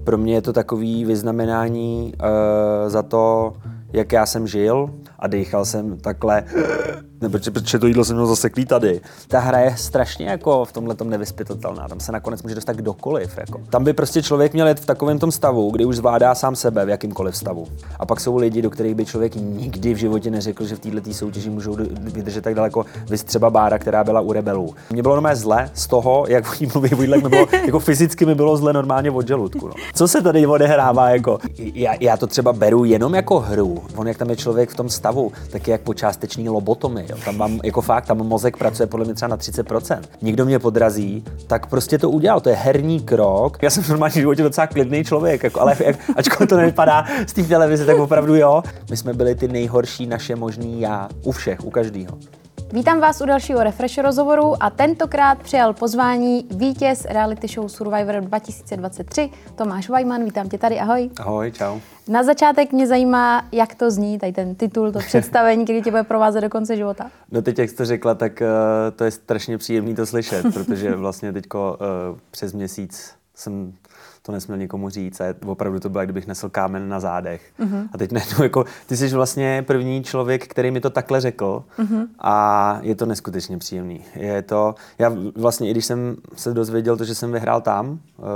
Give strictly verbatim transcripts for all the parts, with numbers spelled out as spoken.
pro mě je to takový vyznamenání uh, za to, jak já jsem žil a dýchal jsem takhle, nebo protože to jídlo jsem měl zaseklý tady. Ta hra je strašně jako v tomhletom nevyzpytatelná, tam se nakonec může dostat kdokoliv. Jako. Tam by prostě člověk měl jet v takovém tom stavu, kdy už zvládá sám sebe v jakýmkoliv stavu. A pak jsou lidi, do kterých by člověk nikdy v životě neřekl, že v této soutěži můžou vydržet tak daleko. Vys třeba Bára, která byla u Rebelů. Mně bylo normálně zle z toho, jak oni mluví, jak mi bylo, jako fyzicky mi bylo zle normálně od žaludku. No. Co se tady odehrává? Jako? Já, já to třeba beru jenom jako hru. On, jak tam je člověk v tom stavu, tak je jak po částečný lobotomii. Jo. Tam mám, jako fakt, tam mozek pracuje podle mě třeba na třicet procent. Někdo mě podrazí, tak prostě to udělal. To je herní krok. Já jsem normálně v životě docela klidný člověk, jako, ale jak, ačkoliv to nevypadá z té televize, tak opravdu jo. My jsme byli ty nejhorší naše možný já. U všech, u každého. Vítám vás u dalšího Refresh rozhovoru a tentokrát přijal pozvání vítěz reality show Survivor dva tisíce dvacet tři, Tomáš Vajman. Vítám tě tady, ahoj. Ahoj, čau. Na začátek mě zajímá, jak to zní, tady ten titul, to představení, který tě bude provázet do konce života. No teď, jak jsi to řekla, tak uh, to je strašně příjemný to slyšet, protože vlastně teďko uh, přes měsíc jsem to nesměl nikomu říct a opravdu to bylo, kdybych nesl kámen na zádech. Uh-huh. A teď najednou jako, ty jsi vlastně první člověk, který mi to takhle řekl uh-huh. a je to neskutečně příjemný. Je to, já vlastně, i když jsem se dozvěděl to, že jsem vyhrál tam, uh,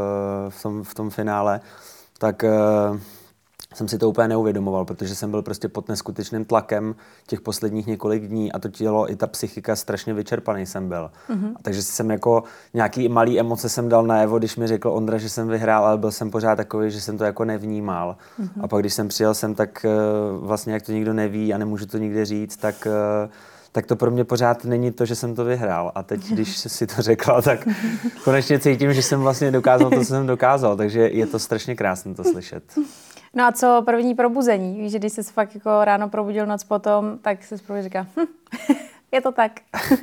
v, tom, v tom finále, tak uh, jsem si to úplně neuvědomoval, protože jsem byl prostě pod neskutečným tlakem těch posledních několik dní a to tělo i ta psychika strašně vyčerpaný jsem byl. Mm-hmm. Takže jsem jako nějaký malý emoce jsem dal najevo, když mi řekl Ondra, že jsem vyhrál, ale byl jsem pořád takový, že jsem to jako nevnímal. Mm-hmm. A pak když jsem přijel sem, tak vlastně jak to nikdo neví a nemůžu to nikde říct, tak tak to pro mě pořád není to, že jsem to vyhrál. A teď, když si to řekla, tak konečně cítím, že jsem vlastně dokázal to, co jsem dokázal. Takže je to strašně krásné to slyšet. No a co první probuzení? Víš, že když jsi fakt jako ráno probudil, noc potom, tak jsi první říká, hm, je to tak.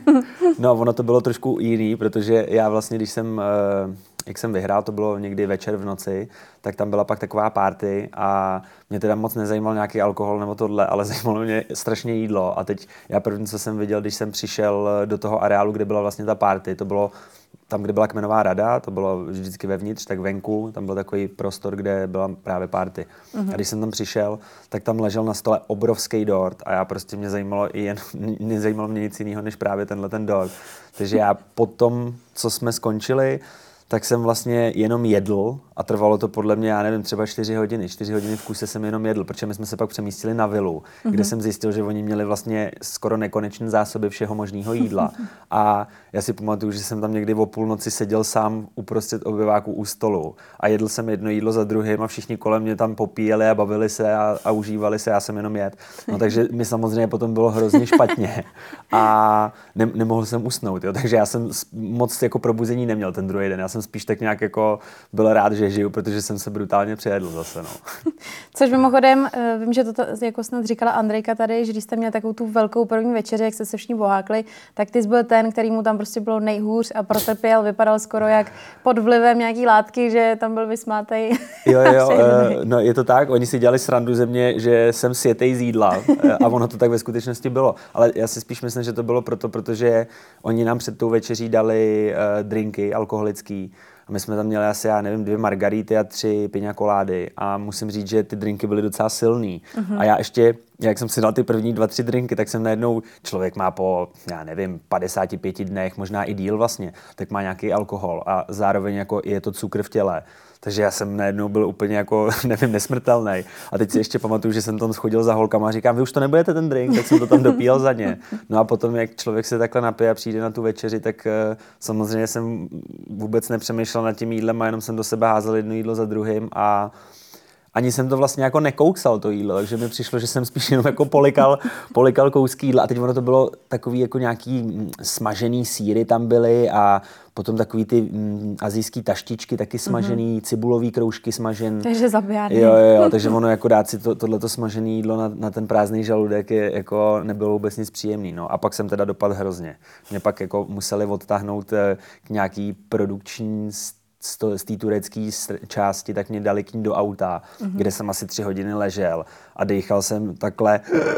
No, ono to bylo trošku jiný, protože já vlastně, když jsem, jak jsem vyhrál, to bylo někdy večer v noci, tak tam byla pak taková party a mě teda moc nezajímal nějaký alkohol nebo tohle, ale zajímalo mě strašně jídlo. A teď já první, co jsem viděl, když jsem přišel do toho areálu, kde byla vlastně ta party, to bylo tam, kde byla kmenová rada, to bylo vždycky vevnitř, tak venku, tam byl takový prostor, kde byla právě party. Uh-huh. A když jsem tam přišel, tak tam ležel na stole obrovský dort a já prostě mě zajímalo i jen, nezajímalo mě nic jiného, než právě tenhle ten dort. Takže já potom, co jsme skončili, tak jsem vlastně jenom jedl a trvalo to podle mě, já nevím, třeba čtyři hodiny. Čtyři hodiny v kuse jsem jenom jedl, protože my jsme se pak přemístili na vilu, mm-hmm. kde jsem zjistil, že oni měli vlastně skoro nekonečné zásoby všeho možného jídla. A já si pamatuju, že jsem tam někdy o půlnoci seděl sám uprostřed obyváku u stolu a jedl jsem jedno jídlo za druhým a všichni kolem mě tam popíjeli a bavili se a, a užívali se, já jsem jenom jet. No takže mi samozřejmě potom bylo hrozně špatně a ne, nemohl jsem usnout, jo. Takže já jsem moc jako probuzení neměl ten druhý den. Já jsem spíš tak nějak jako byl rád, že žiju, protože jsem se brutálně přejedl zase, no. Což mimochodem, vím, že to t- jako snad říkala Andrejka tady, že když jste měli takovou tu velkou první večeři, jak jste se všichni bohákli, tak ty jsi byl ten, který mu tam prostě bylo nejhůř a protrpěl, vypadal skoro jak pod vlivem nějaký látky, že tam byl vysmátej. Jo, jo, uh, no je to tak, oni si dělali srandu ze mě, že jsem sjetej z jídla a ono to tak ve skutečnosti bylo. Ale já si spíš myslím, že to bylo proto, protože oni nám před tou večeří dali uh, drinky alkoholický. A my jsme tam měli asi, já nevím, dvě margarity a tři piña kolády a musím říct, že ty drinky byly docela silný. Uh-huh. A já ještě, jak jsem si dal ty první dva, tři drinky, tak jsem najednou, člověk má po, já nevím, padesáti pěti dnech, možná i díl vlastně, tak má nějaký alkohol a zároveň jako je to cukr v těle. Takže já jsem najednou byl úplně jako, nevím, nesmrtelný. A teď si ještě pamatuju, že jsem tam schodil za holkama a říkám, vy už to nebudete ten drink, tak jsem to tam dopíjel za ně. No a potom, jak člověk se takhle napije a přijde na tu večeři, tak uh, samozřejmě jsem vůbec nepřemýšlel nad tím jídlem a jenom jsem do sebe házel jedno jídlo za druhým a ani jsem to vlastně jako nekouksal to jídlo, takže mi přišlo, že jsem spíš jenom jako polikal, polikal kousky jídla a teď ono to bylo takový jako nějaký smažený sýry tam byly a potom takový ty mm, asijský taštičky taky smažený, mm-hmm. cibulový kroužky smažen. Takže zabijárný. Jo, jo, jo, takže ono jako dát si to, tohleto smažené jídlo na, na ten prázdný žaludek je, jako nebylo vůbec nic příjemný. No. A pak jsem teda dopadl hrozně. Mě pak jako museli odtáhnout k nějaký produkční z té turecké části, tak mě dali k ní do auta, mm-hmm. kde jsem asi tři hodiny ležel a dýchal jsem takhle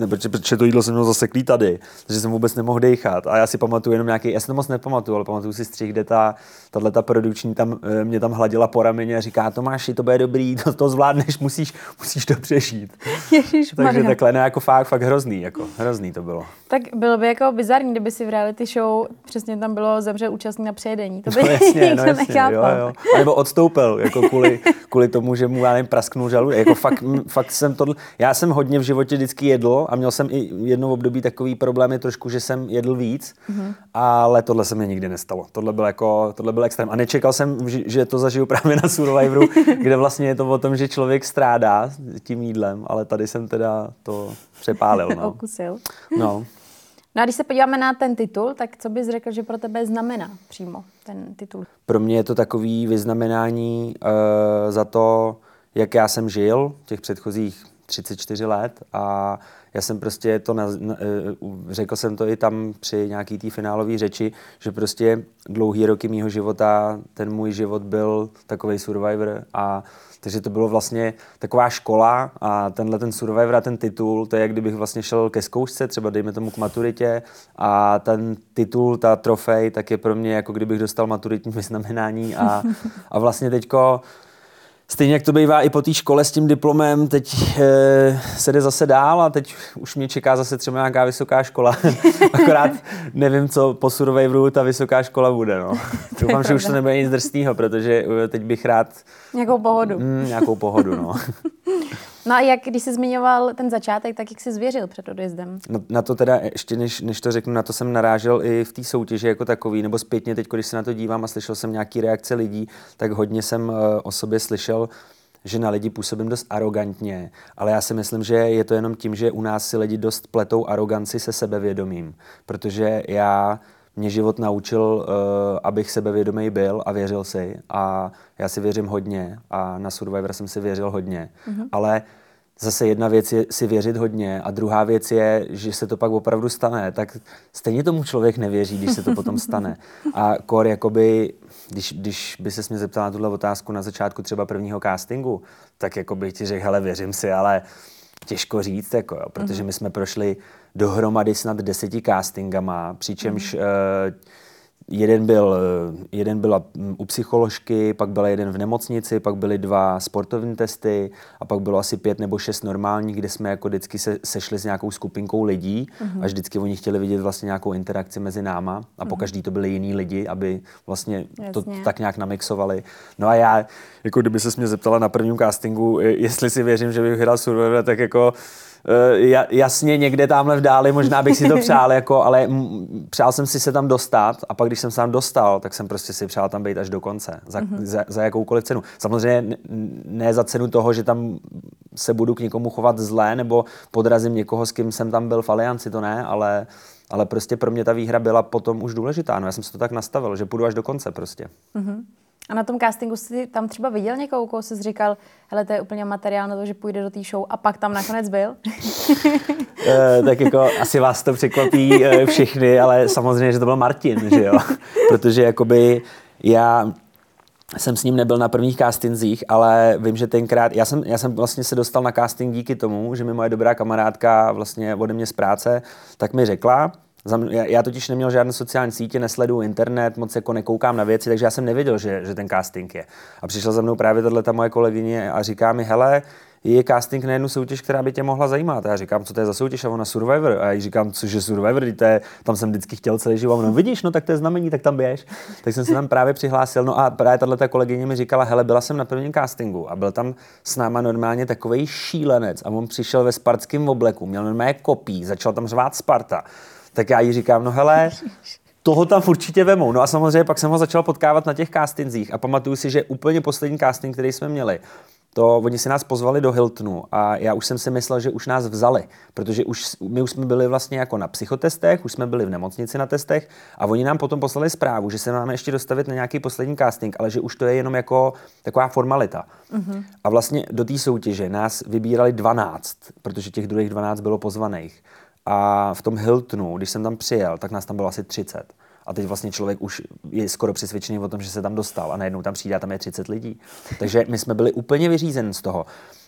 ne, protože, protože to jídlo jsem měl zaseklý tady, takže jsem vůbec nemohl dejchat. A já si pamatuju jenom nějaký, já si to moc nepamatuju, ale pamatuju si střih, kde ta, tato produkční tam, mě tam hladila po rameně a říká, Tomáši, to bude dobrý, to, to zvládneš, musíš, musíš to přežít. Takže takhle, ne, jako fakt, fakt hrozný, jako hrozný to bylo. Tak bylo by jako bizarní, kdyby si v reality show přesně tam bylo zemře účastník na přejedení. To by no jasně, no jasně, nechápal. Jo, jo. A nebo odstoupil, jako kvůli, kvůli tomu, že mu, já nevím, prasknul žaludek. Jako fakt, fakt jsem tohle, já jsem hodně v životě vždycky jedl a měl jsem i jedno období takový problémy trošku, že jsem jedl víc, mm-hmm. ale tohle se mi nikdy nestalo. Tohle byl jako, tohle byl extrém. A nečekal jsem, že to zažiju právě na Survivoru, kde vlastně je to o tom, že člověk strádá tím jídlem, ale tady jsem teda to přepálil. No. Okusil. No. No a když se podíváme na ten titul, tak co bys řekl, že pro tebe znamená přímo ten titul? Pro mě je to takový vyznamenání uh, za to, jak já jsem žil těch předchozích třicet čtyři let a já jsem prostě to, na, na, řekl jsem to i tam při nějaký té finálové řeči, že prostě dlouhý roky mýho života, ten můj život byl takovej Survivor a takže to bylo vlastně taková škola a tenhle ten Survivor a ten titul, to je jak kdybych vlastně šel ke zkoušce, třeba dejme tomu k maturitě a ten titul, ta trofej, tak je pro mě jako kdybych dostal maturitní vyznamenání a, a vlastně teďko stejně jak to bývá i po té škole s tím diplomem, teď e, se jde zase dál a teď už mě čeká zase třeba nějaká vysoká škola. Akorát nevím, co po Survivoru ta vysoká škola bude. No. Doufám, že už to nebude nic drsného, protože teď bych rád... Nějakou pohodu. Mm, nějakou pohodu, no. No a jak, když jsi zmiňoval ten začátek, tak jak jsi zvěřil před odjezdem? No, na to teda, ještě než, než to řeknu, na to jsem narážel i v té soutěži jako takový, nebo zpětně teď, když se na to dívám a slyšel jsem nějaký reakce lidí, tak hodně jsem uh, o sobě slyšel, že na lidi působím dost arrogantně, ale já si myslím, že je to jenom tím, že u nás si lidi dost pletou aroganci se sebevědomím, protože já mě život naučil, uh, abych sebevědomý byl a věřil si a já si věřím hodně a na Survivor jsem si věřil hodně, mm-hmm. ale zase jedna věc je si věřit hodně a druhá věc je, že se to pak opravdu stane, tak stejně tomu člověk nevěří, když se to potom stane. A kor, jakoby, když, když by se mě zeptala na tuhle otázku na začátku třeba prvního castingu, tak jakoby ti řekl, hele, věřím si, ale těžko říct, jako, jo, protože my jsme prošli dohromady snad deseti castingama, přičemž mm. uh, Jeden byl, jeden byla u psycholožky, pak byl jeden v nemocnici, pak byly dva sportovní testy a pak bylo asi pět nebo šest normálních, kde jsme jako vždycky se, sešli s nějakou skupinkou lidí mm-hmm. a vždycky oni chtěli vidět vlastně nějakou interakci mezi náma a po každý to byli jiní lidi, aby vlastně to tak nějak namixovali. No a já, jako kdyby ses mě zeptala na prvním castingu, jestli si věřím, že bych hrál Survivor, tak jako Uh, jasně někde tamhle v dáli, možná bych si to přál, jako, ale m- přál jsem si se tam dostat a pak když jsem se tam dostal, tak jsem prostě si přál tam být až do konce, za, mm-hmm. za, za jakoukoliv cenu. Samozřejmě ne, ne za cenu toho, že tam se budu k někomu chovat zlé nebo podrazím někoho, s kým jsem tam byl v alianci, to ne, ale, ale prostě pro mě ta výhra byla potom už důležitá. No, já jsem si to tak nastavil, že půjdu až do konce prostě. Mm-hmm. A na tom castingu jsi tam třeba viděl někoho, koho jsi říkal, hele, to je úplně materiál na to, že půjde do té show a pak tam nakonec byl? e, tak jako asi vás to překvapí e, všichni, ale samozřejmě, že to byl Martin, že jo? Protože jakoby já jsem s ním nebyl na prvních castingzích, ale vím, že tenkrát, já jsem, já jsem vlastně se dostal na casting díky tomu, že mi moje dobrá kamarádka vlastně ode mě z práce, tak mi řekla, já totiž neměl žádné sociální sítě, nesleduju internet, moc jako nekoukám na věci, takže já jsem nevěděl, že, že ten casting je. A přišla za mnou právě tato moje kolegyně a říká mi, hele, je casting na jednu soutěž, která by tě mohla zajímat. A já říkám, co to je za soutěž? A ona Survivor. A já jí říkám, cože Survivor? To je, tam jsem vždycky chtěl celý život. No vidíš, no tak to je znamení, tak tam běž. Tak jsem se tam právě přihlásil. No a právě tato kolegyně mi říkala, hele, byla jsem na prvním castingu a byl tam s náma normálně takovej šílenec. A on přišel ve spartském obleku, měl normálně kopí, začal tam řvát Sparta. Tak já jí říkám, no hele, toho tam určitě vemou. No a samozřejmě pak jsem ho začal potkávat na těch castingzích a pamatuju si, že úplně poslední casting, který jsme měli, to oni si nás pozvali do Hiltonu a já už jsem si myslel, že už nás vzali, protože už, my už jsme byli vlastně jako na psychotestech, už jsme byli v nemocnici na testech a oni nám potom poslali zprávu, že se máme ještě dostavit na nějaký poslední casting, ale že už to je jenom jako taková formalita. Mm-hmm. A vlastně do té soutěže nás vybírali dvanáct, protože těch druhých dvanáct bylo pozvaných. A v tom Hiltonu, když jsem tam přijel, tak nás tam bylo asi třicet. A teď vlastně člověk už je skoro přesvědčený o tom, že se tam dostal a najednou tam přijde a tam je třicet lidí. Takže my jsme byli úplně vyřízeni z toho.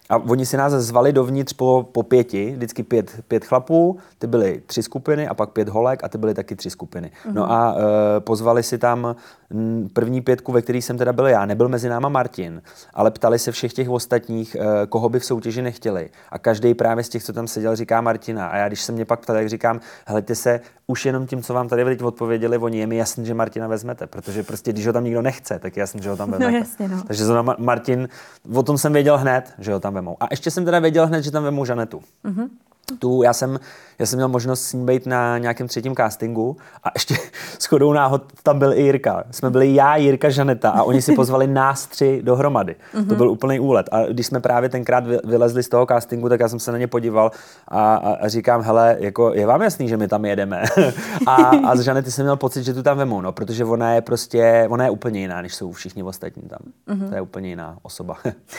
A oni si nás zvali dovnitř po, po pěti, vždycky pět, pět chlapů, ty byly tři skupiny a pak pět holek a ty byly taky tři skupiny. Mm-hmm. No a e, pozvali si tam m, první pětku, ve který jsem teda byl já. Nebyl mezi náma Martin, ale ptali se všech těch ostatních, e, koho by v soutěži nechtěli. A každý právě z těch, co tam seděl, říká Martina. A já, když se mě pak ptali, tak říkám, helejte se, už jenom tím, co vám tady teď odpověděli, oni je mi jasný, že Martina vezmete, protože prostě, když ho tam nikdo nechce, tak je jasný, že ho tam vezmete. No, jasně, no. Takže zrovna Martin, o tom jsem věděl hned, že ho tam vemou. A ještě jsem teda věděl hned, že tam vemou Žanetu. Mm-hmm. Tu, já jsem, já jsem měl možnost s ní být na nějakém třetím castingu a ještě shodou náhod tam byl i Jirka. Jsme byli já, Jirka, Žaneta a oni si pozvali nás tři dohromady. Mm-hmm. To byl úplný úlet. A když jsme právě tenkrát vylezli z toho castingu, tak já jsem se na ně podíval a, a, a říkám, hele, jako je vám jasný, že my tam jedeme? a, a z Žanety jsem měl pocit, že tu tam vemou, no, protože ona je prostě, ona je úplně jiná, než jsou všichni ostatní tam. Mm-hmm. To je úplně jiná osoba.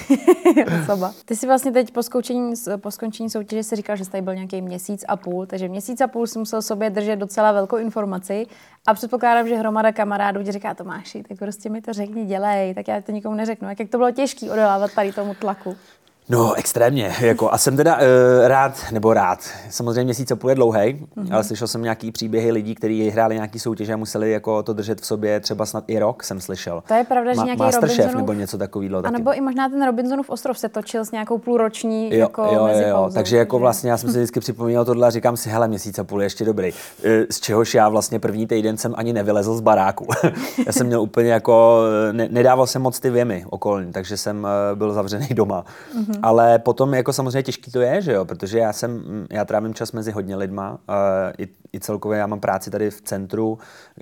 osoba. Ty si vlastně teď po skončení, po skončení soutěže si říkal, že tady byl nějaký měsíc a půl, takže měsíc a půl si musel sobě držet docela velkou informaci a předpokládám, že hromada kamarádů ti říká, Tomáši, tak prostě mi to řekni, dělej, tak já to nikomu neřeknu. Jak, jak to bylo těžké odolávat tady tomu tlaku? No, extrémně. Jako, a jsem teda uh, rád, nebo rád. Samozřejmě měsíc a půl je dlouhej, mm-hmm. ale slyšel jsem nějaký příběhy lidí, kteří hráli nějaký soutěže a museli jako to držet v sobě třeba snad i rok, jsem slyšel. To je pravda, že Ma- nějaký Masterchef Robinsonův, nebo něco takového. A nebo i možná ten Robinsonův ostrov se točil s nějakou půlroční jo, jako jo, mezi jo, pauzou, takže jako vlastně já jsem si vždycky připomínal tohle a říkám si, hele, měsíc a půl je ještě dobrý. Z čehož já vlastně první týden jsem ani nevylezl z baráku. Já jsem měl úplně jako, ne, nedával jsem moc ty věmy okolní, takže jsem byl zavřený doma. Mm-hmm. Ale potom jako samozřejmě těžký to je, že jo, protože já jsem, já trávím čas mezi hodně lidma, i, i celkově já mám práci tady v centru,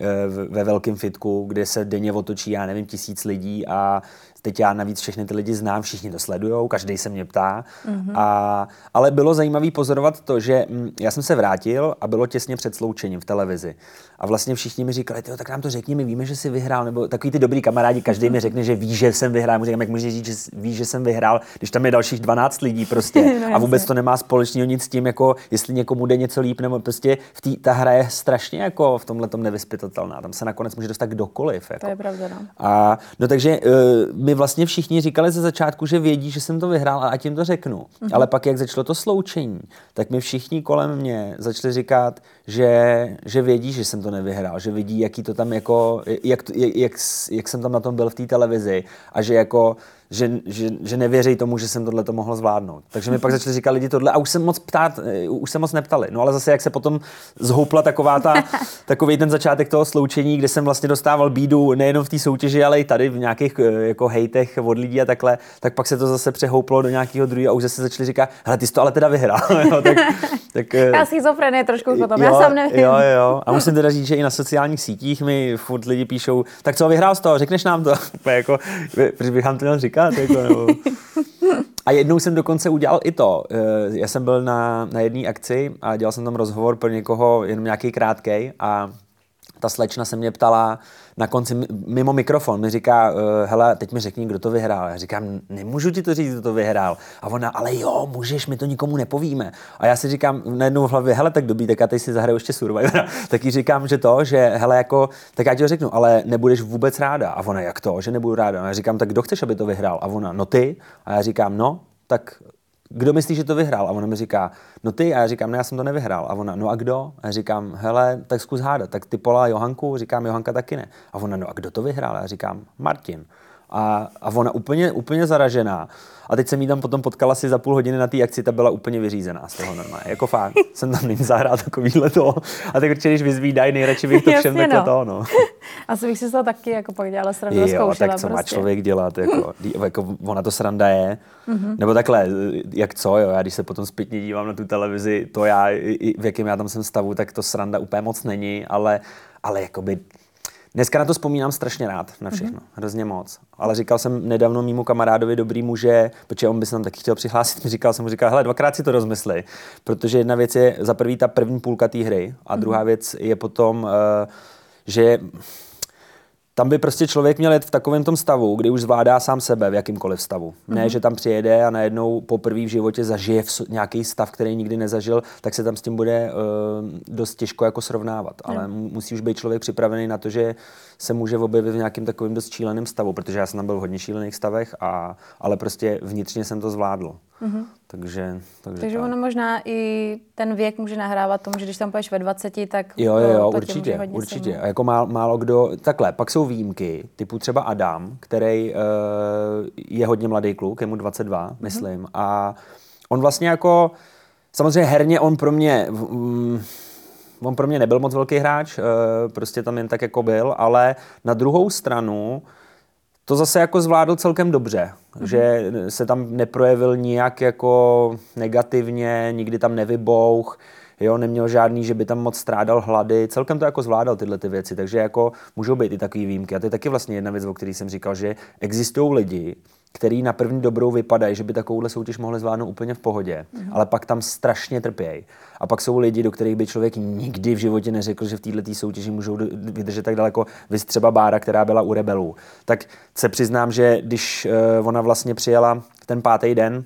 ve velkém fitku, kde se denně otočí, já nevím, tisíc lidí a teď já navíc všechny ty lidi znám, všichni to sledujou, každý se mě ptá. Mm-hmm. A, ale bylo zajímavé pozorovat to, že m, já jsem se vrátil a bylo těsně před sloučením v televizi. A vlastně všichni mi říkali, tak nám to řekni, my víme, že jsi vyhrál, nebo takový ty dobrý kamarádi, každý mi řekne, že ví, že jsem vyhrál. Mu říkám, jak můžeš říct, že ví, že jsem vyhrál, když tam je dalších dvanáct lidí prostě. No, a vůbec to nemá společného nic s tím, jako jestli někomu jde něco líp, nebo prostě v tý, ta hra je strašně jako v tomhletom nevyzpytatelná. Tam se nakonec může dostat kdokoliv. Jako. To je pravda, no. A no takže uh, my vlastně všichni říkali ze začátku, že vědí, že jsem to vyhrál a ať jim to řeknu. Mm-hmm. Ale pak, jak začalo to sloučení, tak mi všichni kolem mě začali říkat, že, že vědí, že jsem to nevyhrál, že vidí, jaký to tam jako, jak, jak, jak, jak jsem tam na tom byl v té televizi a že jako Že, že, že nevěří tomu, že jsem tohle to mohl zvládnout. Takže mi pak začali říkat lidi tohle a už jsem moc ptát, už se moc neptali. No ale zase, jak se potom zhoupla taková ta, takový ten začátek toho sloučení, kde jsem vlastně dostával bídu nejenom v té soutěži, ale i tady v nějakých jako hejtech od lidí a takhle, tak pak se to zase přehouplo do nějakého druhého a už zase začali říkat, hele, ty jsi to ale teda vyhrál. jo, tak, tak, já schizofrenie trošku potom, jo, já sám nevím. Jo, jo. A musím teda říct, že i na sociálních sítích mi furt lidi píšou, tak co, vyhrál jsi to, řekneš nám to. jako, proč bych vám to měl říkat? Jako, nebo... A jednou jsem dokonce udělal i to. Já jsem byl na, na jedné akci a dělal jsem tam rozhovor pro někoho jenom nějaký krátkej a ta slečna se mě ptala na konci mimo mikrofon, mi říká, hele, teď mi řekni, kdo to vyhrál. Já říkám, nemůžu ti to říct, kdo to vyhrál. A ona, ale jo, můžeš, my to nikomu nepovíme. A já si říkám najednou v hlavě, hele, tak dobrý, tak já teď si zahraju ještě Survivora. Tak jí říkám, že to, že hele, jako, tak já ti ho řeknu, ale nebudeš vůbec ráda. A ona, jak to, že nebudu ráda. A já říkám, tak kdo chceš, aby to vyhrál? A ona, no ty. A já říkám, no, tak kdo myslí, že to vyhrál? A ona mi říká, no ty. A já říkám, ne, já jsem to nevyhrál. A ona, no a kdo? A já říkám, hele, tak zkus hádat. Tak ty Pola Johanku, říkám, Johanka taky ne. A ona, no a kdo to vyhrál? A já říkám, Martin. A, a ona úplně, úplně zaražená. A teď jsem jí tam potom potkala si za půl hodiny na té akci, ta byla úplně vyřízená z toho normálně. Jako fakt, jsem tam nyní zahrál takovýhle to. A tak určitě, když vyzvídají, nejradši bych to všem takhle no. to, no. Asi bych si to taky jako pak dělala srandu, rozkoušela. Jo, tak co prostě. má člověk dělat, jako, jako ona to sranda je. Mm-hmm. Nebo takhle, jak co, jo, já když se potom zpětně dívám na tu televizi, to já, i v jakém já tam jsem stavu, tak to sranda úplně moc není, ale, ale jakoby dneska na to vzpomínám strašně rád, na všechno, mm-hmm. hrozně moc. Ale říkal jsem nedávno mýmu kamarádovi dobrýmu, že, protože on by se tam taky chtěl přihlásit, mi říkal jsem mu říkal, hele, dvakrát si to rozmysli, protože jedna věc je za prvý ta první půlka té hry a mm-hmm. druhá věc je potom, uh, že tam by prostě člověk měl jet v takovém tom stavu, kdy už zvládá sám sebe v jakýmkoliv stavu. Mm-hmm. Ne, že tam přijede a najednou poprvé v životě zažije v nějaký stav, který nikdy nezažil, tak se tam s tím bude uh, dost těžko jako srovnávat. Mm. Ale musí už být člověk připravený na to, že se může objevit v nějakým takovým dost šíleným stavu, protože já jsem tam byl v hodně šílených stavech, a, ale prostě vnitřně jsem to zvládl. Mm-hmm. Takže, takže, takže ono možná i ten věk může nahrávat tomu, že když tam půjdeš ve dvaceti, tak jo, jo, jo, to určitě, hodně určitě. A jako málo, málo kdo, takhle, pak jsou výjimky, typu třeba Adam, který uh, je hodně mladý kluk, je mu dvacet dva, mm-hmm. myslím, a on vlastně jako, samozřejmě herně on pro mě, um, on pro mě nebyl moc velký hráč, uh, prostě tam jen tak jako byl, ale na druhou stranu to zase jako zvládl celkem dobře, mm-hmm. že se tam neprojevil nijak jako negativně, nikdy tam nevybouch, jo, neměl žádný, že by tam moc strádal hlady, celkem to jako zvládal tyhle ty věci, takže jako můžou být i takový výjimky. A to je taky vlastně jedna věc, o které jsem říkal, že existují lidi, který na první dobrou vypadají, že by takovouhle soutěž mohli zvládnout úplně v pohodě, mm-hmm. ale pak tam strašně trpějí. A pak jsou lidi, do kterých by člověk nikdy v životě neřekl, že v této soutěži můžou vydržet tak daleko. Vys třeba Bára, která byla u Rebelů. Tak se přiznám, že když uh, ona vlastně přijela ten pátý den,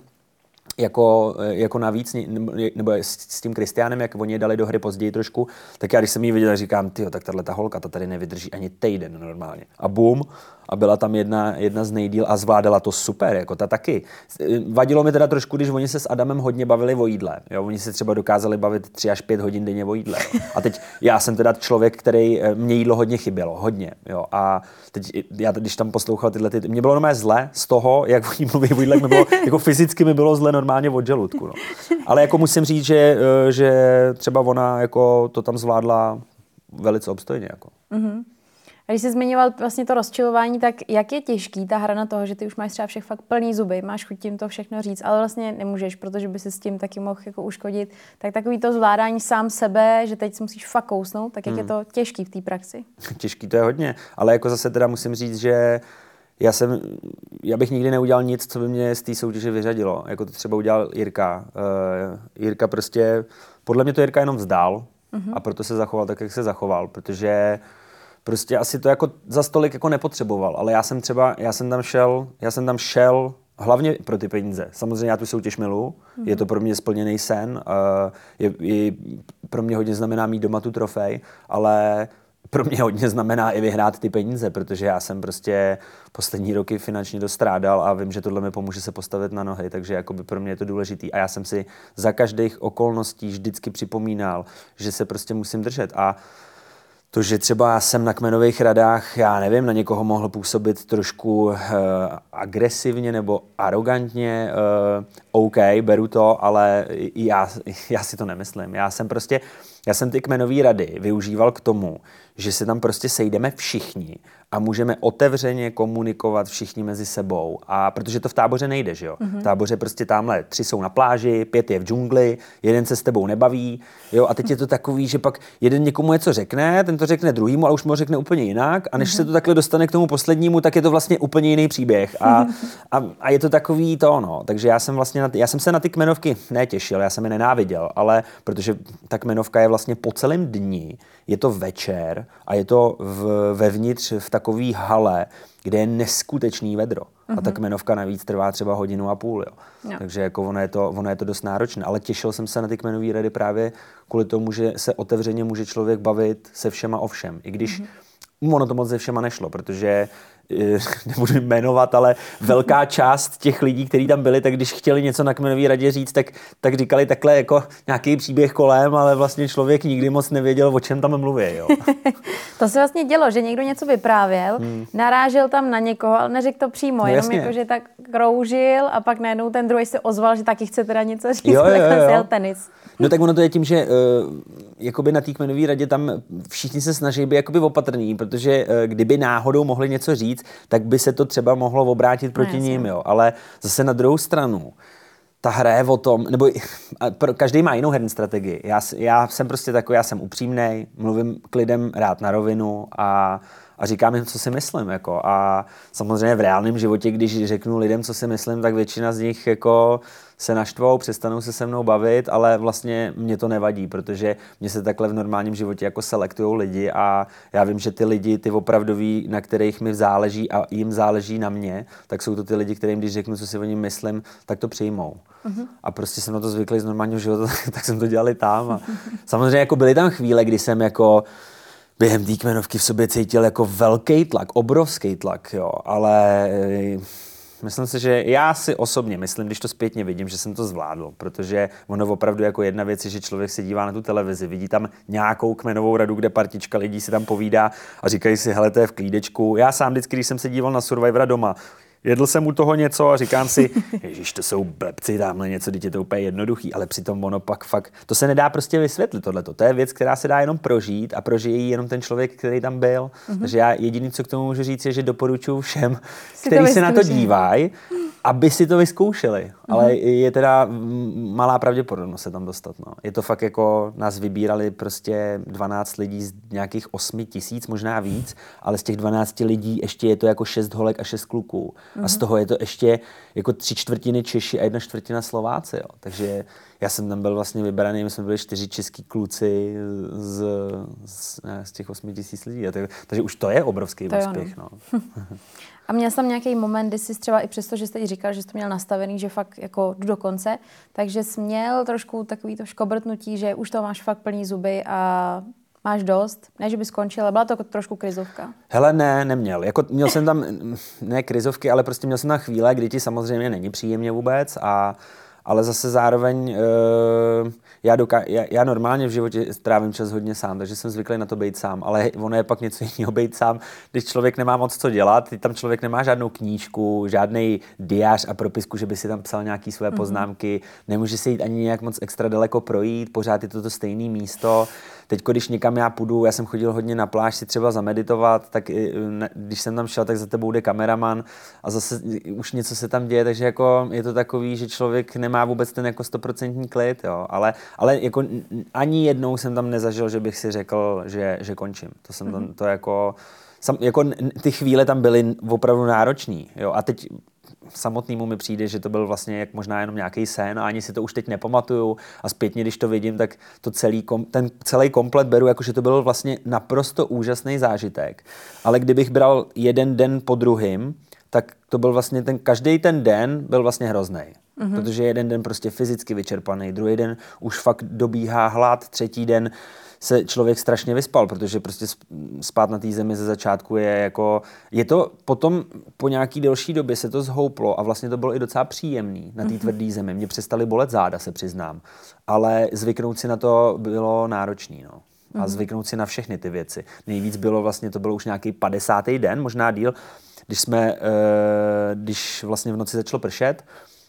jako, jako navíc, nebo s, s tím Kristiánem, jak oni je dali do hry později trošku, tak já když jsem ji viděl, tak říkám, tyjo, tak tahle ta holka, ta tady nevydrží ani týden normálně. A bum, a byla tam jedna, jedna z nejdýl a zvládala to super, jako ta taky. Vadilo mi teda trošku, když oni se s Adamem hodně bavili o jídle. Jo? Oni se třeba dokázali bavit tři až pět hodin denně o jídle. Jo? A teď já jsem teda člověk, který mě jídlo hodně chybělo, hodně. Jo? A teď já, když tam poslouchal tyhle, ty, mě bylo normálně zle z toho, jak oni mluví o jídle, mi bylo, jako fyzicky mi bylo zle normálně od žaludku. No. Ale jako musím říct, že, že třeba ona jako to tam zvládla velice obstojně. Jako. Mm-hmm. A když jsi zmiňoval vlastně to rozčilování, tak jak je těžký ta hra na toho, že ty už máš třeba všech fakt plný zuby, máš chuť tím to všechno říct, ale vlastně nemůžeš, protože by si s tím taky mohl jako uškodit. Tak takový to zvládání sám sebe, že teď si musíš fakt kousnout, tak jak hmm. je to těžký v té praxi? Těžký to je hodně, ale jako zase teda musím říct, že já jsem, já bych nikdy neudělal nic, co by mě z té soutěže vyřadilo, jako to třeba udělal Jirka. Uh, Jirka prostě, podle mě to Jirka jenom vzdál mm-hmm. a proto se zachoval tak, jak se zachoval, protože prostě asi to jako za stolik jako nepotřeboval, ale já jsem třeba, já jsem tam šel, já jsem tam šel hlavně pro ty peníze. Samozřejmě já tu soutěž miluji, mm-hmm. je to pro mě splněný sen, uh, je, je, pro mě hodně znamená mít doma tu trofej, ale pro mě hodně znamená i vyhrát ty peníze, protože já jsem prostě poslední roky finančně dostrádal a vím, že tohle mi pomůže se postavit na nohy, takže jakoby pro mě je to důležitý a já jsem si za každých okolností vždycky připomínal, že se prostě musím držet a to, že třeba jsem na kmenových radách, já nevím, na někoho mohl působit trošku uh, agresivně nebo arrogantně, uh, OK, beru to, ale já, já si to nemyslím. Já jsem prostě, já jsem ty kmenové rady využíval k tomu, že se tam prostě sejdeme všichni a můžeme otevřeně komunikovat všichni mezi sebou. A protože to v Táboře nejde, že jo? Mm-hmm. V Táboře prostě tamhle tři jsou na pláži, pět je v džungli, jeden se s tebou nebaví, jo? A teď je to takový, že pak jeden někomu něco řekne, ten to řekne druhýmu, ale už mu ho řekne úplně jinak a než mm-hmm. se to takhle dostane k tomu poslednímu, tak je to vlastně úplně jiný příběh. A, a, a je to takový to, no. Takže já jsem vlastně na ty, já jsem se na ty kmenovky netěšil, já jsem je nenáviděl, ale protože ta kmenovka je vlastně po celém dni, je to večer a je to v, vevnitř v takový hale, kde je neskutečný vedro. Mm-hmm. A ta kmenovka navíc trvá třeba hodinu a půl. Jo. Jo. Takže jako ono, je to, ono je to dost náročné. Ale těšil jsem se na ty kmenové rady právě kvůli tomu, že se otevřeně může člověk bavit se všema o všem. I když mm-hmm. ono to moc se všema nešlo, protože nebudu jmenovat, ale velká část těch lidí, kteří tam byli, tak když chtěli něco na kmenové radě říct, tak, tak říkali takhle jako nějaký příběh kolem, ale vlastně člověk nikdy moc nevěděl, o čem tam mluví. Jo. To se vlastně dělo, že někdo něco vyprávěl, hmm. narážel tam na někoho, ale neřekl to přímo, no, jenom jako, že tak kroužil a pak najednou ten druhý se ozval, že taky chce teda něco říct, jo, jo, jo, jo. tenis. No tak ono to je tím, že uh, jakoby na té kmenové radě tam všichni se snaží být jakoby opatrný, protože uh, kdyby náhodou mohli něco říct, tak by se to třeba mohlo obrátit proti no, nim, jo. Ale zase na druhou stranu, ta hra je o tom, nebo každý má jinou herní strategii. Já, já jsem prostě takový, já jsem upřímnej, mluvím k lidem rád na rovinu a, a říkám jim, co si myslím. Jako. A samozřejmě v reálném životě, když řeknu lidem, co si myslím, tak většina z nich jako se naštvou, přestanou se se mnou bavit, ale vlastně mě to nevadí, protože mě se takhle v normálním životě jako selektujou lidi a já vím, že ty lidi, ty opravdoví, na kterých mi záleží a jim záleží na mě, tak jsou to ty lidi, kterým když řeknu, co si o nich myslím, tak to přijmou. Uh-huh. A prostě jsem na to zvyklý z normálního života, tak jsem to dělal i tam. A samozřejmě jako byly tam chvíle, kdy jsem jako během té kmenovky v sobě cítil jako velký tlak, obrovský tlak, jo, ale Myslím si, že já si osobně myslím, když to zpětně vidím, že jsem to zvládl, protože ono opravdu jako jedna věc je, že člověk se dívá na tu televizi, vidí tam nějakou kmenovou radu, kde partička lidí si tam povídá a říkají si, hele, to je v klídečku. Já sám vždycky, když jsem se díval na Survivora doma, jedl jsem u toho něco a říkám si, ježiš, to jsou blbci, tamhle něco, teď je to úplně jednoduchý, ale přitom ono pak fakt, to se nedá prostě vysvětlit tohleto. To je věc, která se dá jenom prožít a prožije ji jenom ten člověk, který tam byl. Mm-hmm. Takže já jediný, co k tomu můžu říct, je, že doporučuji všem, si kteří se na to dívají, aby si to vyzkoušeli. Mm-hmm. Ale je teda malá pravděpodobnost se tam dostat. No. Je to fakt jako, nás vybírali prostě dvanáct lidí z nějakých osmi tisíc, možná víc, ale z těch dvanácti lidí ještě je to jako šest holek a šest kluků. Mm-hmm. A z toho je to ještě jako tři čtvrtiny Češi a jedna čtvrtina Slováci. Jo. Takže já jsem tam byl vlastně vybraný, my jsme byli čtyři český kluci z, z, ne, z těch osmi tisíc lidí. Takže, takže už to je obrovský to úspěch. No. A měl jsem tam nějaký moment, kdy jsi třeba i přesto, že jsi teď říkal, že jsi to měl nastavený, že fakt jako jdu do konce, takže jsi měl trošku takový to škobrtnutí, že už to máš fakt plný zuby a máš dost, ne, že by skončil, ale byla to trošku krizovka. Hele, ne, neměl. Jako měl jsem tam, ne krizovky, ale prostě měl jsem tam chvíle, kdy ti samozřejmě není příjemně vůbec, a, ale zase zároveň uh, já, doka- já, já normálně v životě trávím čas hodně sám, takže jsem zvyklý na to být sám, ale ono je pak něco jiného být sám, když člověk nemá moc co dělat, tam člověk nemá žádnou knížku, žádný diář a propisku, že by si tam psal nějaký své mm-hmm. poznámky, nemůže se jít ani nějak moc extra daleko projít, pořád je to to stejné místo. Teď, když někam já půjdu, já jsem chodil hodně na pláž si třeba zameditovat, tak ne, když jsem tam šel, tak za tebou jde kameraman a zase už něco se tam děje, takže jako je to takový, že člověk nemá vůbec ten jako stoprocentní klid, jo, ale, ale jako ani jednou jsem tam nezažil, že bych si řekl, že, že končím. To jsem tam, to jako, sam, jako ty chvíle tam byly opravdu náročný, jo, a teď samotnému mi přijde, že to byl vlastně jak možná jenom nějaký sen a ani si to už teď nepamatuju a zpětně, když to vidím, tak to celý, ten celý komplet beru, jakože to byl vlastně naprosto úžasný zážitek. Ale kdybych bral jeden den po druhým, tak to byl vlastně ten, každý ten den byl vlastně hroznej. Mm-hmm. Protože jeden den prostě fyzicky vyčerpaný, druhý den už fakt dobíhá hlad, třetí den se člověk strašně vyspal, protože prostě spát na té zemi ze začátku je jako, je to potom po nějaký delší době se to zhouplo a vlastně to bylo i docela příjemný na té mm-hmm. tvrdé zemi. Mě přestaly bolet záda, se přiznám, ale zvyknout si na to bylo náročný, no. A mm-hmm. zvyknout si na všechny ty věci. Nejvíc bylo vlastně, to bylo už nějaký padesátý den, možná díl, když jsme, e, když vlastně v noci začalo pršet,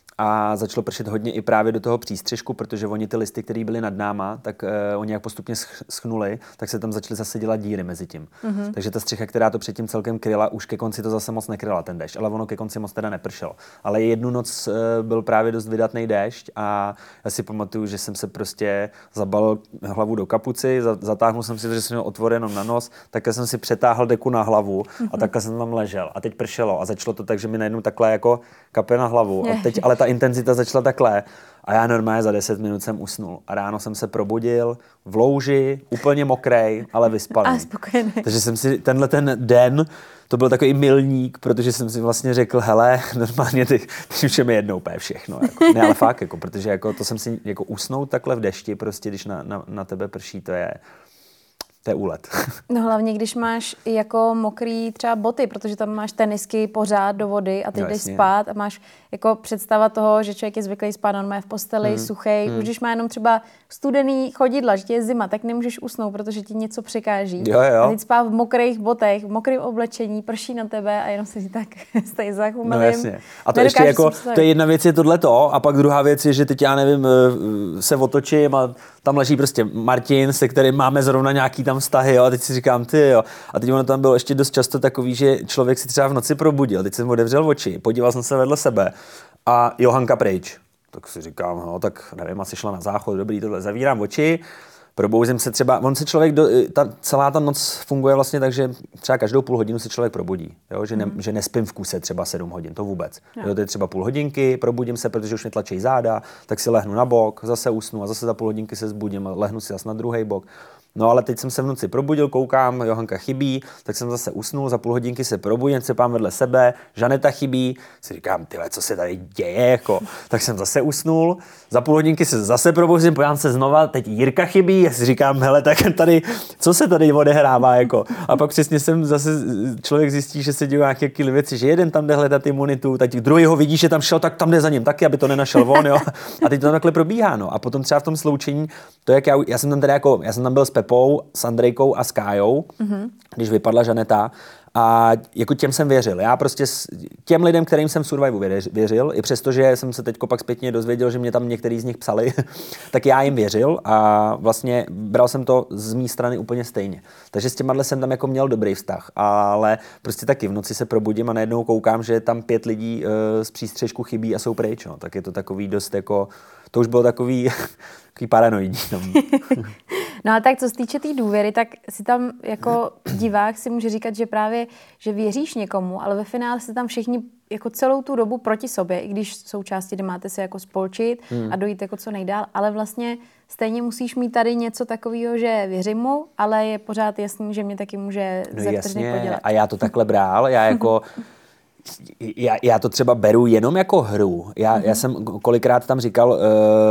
a začalo pršet hodně i právě do toho přístřešku, protože oni ty listy, které byly nad náma, tak uh, oni jak postupně schnuli, tak se tam začaly zase dělat díry mezi tím. Mm-hmm. Takže ta střecha, která to předtím celkem kryla, už ke konci to zase moc nekryla ten déšť, ale ono ke konci moc teda nepršelo. Ale jednu noc uh, byl právě dost vydatný déšť a já si pamatuju, že jsem se prostě zabalil hlavu do kapuci, zatáhnul jsem si to, že jsem měl otvor jenom na nos, takhle jsem si přetáhl deku na hlavu mm-hmm. a takhle jsem tam ležel. A teď pršelo a začalo to tak, že mi najednou takhle jako kape na hlavu. A teď ale ta intenzita začala takhle a já normálně za deset minut jsem usnul. A ráno jsem se probudil v louži, úplně mokrej, ale vyspaný. A spokojený. Takže jsem si tenhle ten den, to byl takový milník, protože jsem si vlastně řekl, hele, normálně ty, ty už je mi jednou úplně všechno. Jako. Ne, ale fakt, jako, protože jako, to jsem si jako usnout takhle v dešti, prostě když na, na, na tebe prší, to je... To je úlet. No hlavně, když máš i jako mokrý třeba boty, protože tam máš tenisky pořád do vody a teď no, jdeš spát a máš jako představa toho, že člověk je zvyklý spát normálně v posteli, hmm. suchej. Hmm. Už když má jenom třeba studený chodidla, že ti je zima, tak nemůžeš usnout, protože ti něco překáží. Jo, jo. A teď spát v mokrých botech, v mokrém oblečení, prší na tebe a jenom si tak stojí za chumelím. No jasně. A to ještě jako, to je jedna věc je tohleto a pak druhá věc je, že teď já nevím, se otočím a tam leží prostě Martin, se kterým máme zrovna nějaký tam vztahy, jo, a teď si říkám, ty jo. A teď ono tam bylo ještě dost často takový, že člověk si třeba v noci probudil, teď jsem otevřel oči, podíval jsem se vedle sebe a Johanka pryč. Tak si říkám, no tak nevím, asi šla na záchod, dobrý, tohle, zavírám oči, probouzím se třeba, on se člověk, do, ta, celá ta noc funguje vlastně tak, že třeba každou půl hodinu se člověk probudí, jo, že, ne, mm. že nespím v kuse třeba sedm hodin, to vůbec. Jo. Jo, to je třeba půl hodinky, probudím se, protože už mě tlačí záda, tak si lehnu na bok, zase usnu a zase za půl hodinky se zbudím a lehnu si zase na druhý bok. No ale teď jsem se v noci probudil, koukám, Johanka chybí, tak jsem zase usnul, za půl hodinky se probudím, se pám vedle sebe, Žaneta chybí, si říkám, tyhle, co se tady děje, jako. Tak jsem zase usnul, za půl hodinky se zase probudím, podívám se znova, teď Jirka chybí, já si říkám, hele, tak tady, co se tady odehrává, jako. A pak přesně jsem zase, člověk zjistí, že se dějí nějaké věci, že jeden tam jde hledat imunitu, tak druhý ho vidí, že tam šel, tak tam jde za ním taky, aby to nenašel on, jo. A teď to takhle probíhá, no. A potom třeba v tom sloučení, to jak já, já jsem tam teda jako, já jsem tam byl s Pepou, s Andrejkou a s Kájou, mm-hmm. když vypadla Žaneta. A jako těm jsem věřil. Já prostě těm lidem, kterým jsem v Survivu věřil, i přesto, že jsem se teďko pak zpětně dozvěděl, že mě tam některý z nich psali, tak já jim věřil a vlastně bral jsem to z mé strany úplně stejně. Takže s těma jsem tam jako měl dobrý vztah, ale prostě taky v noci se probudím a najednou koukám, že tam pět lidí uh, z přístřežku chybí a jsou pryč, no. Tak je to takový dost jako, to už bylo takový, takový paranoidní. No. No a tak co se týče té tý důvěry, tak si tam jako divák si může říkat, že právě, že věříš někomu, ale ve finále se tam všichni jako celou tu dobu proti sobě, i když jsou části, kde máte se jako spolčit hmm. a dojít jako co nejdál, ale vlastně stejně musíš mít tady něco takového, že věřím mu, ale je pořád jasný, že mě taky může no zatržně podělat. A já to takhle bral, já jako Já, já to třeba beru jenom jako hru. Já, mm-hmm. já jsem kolikrát tam říkal, uh,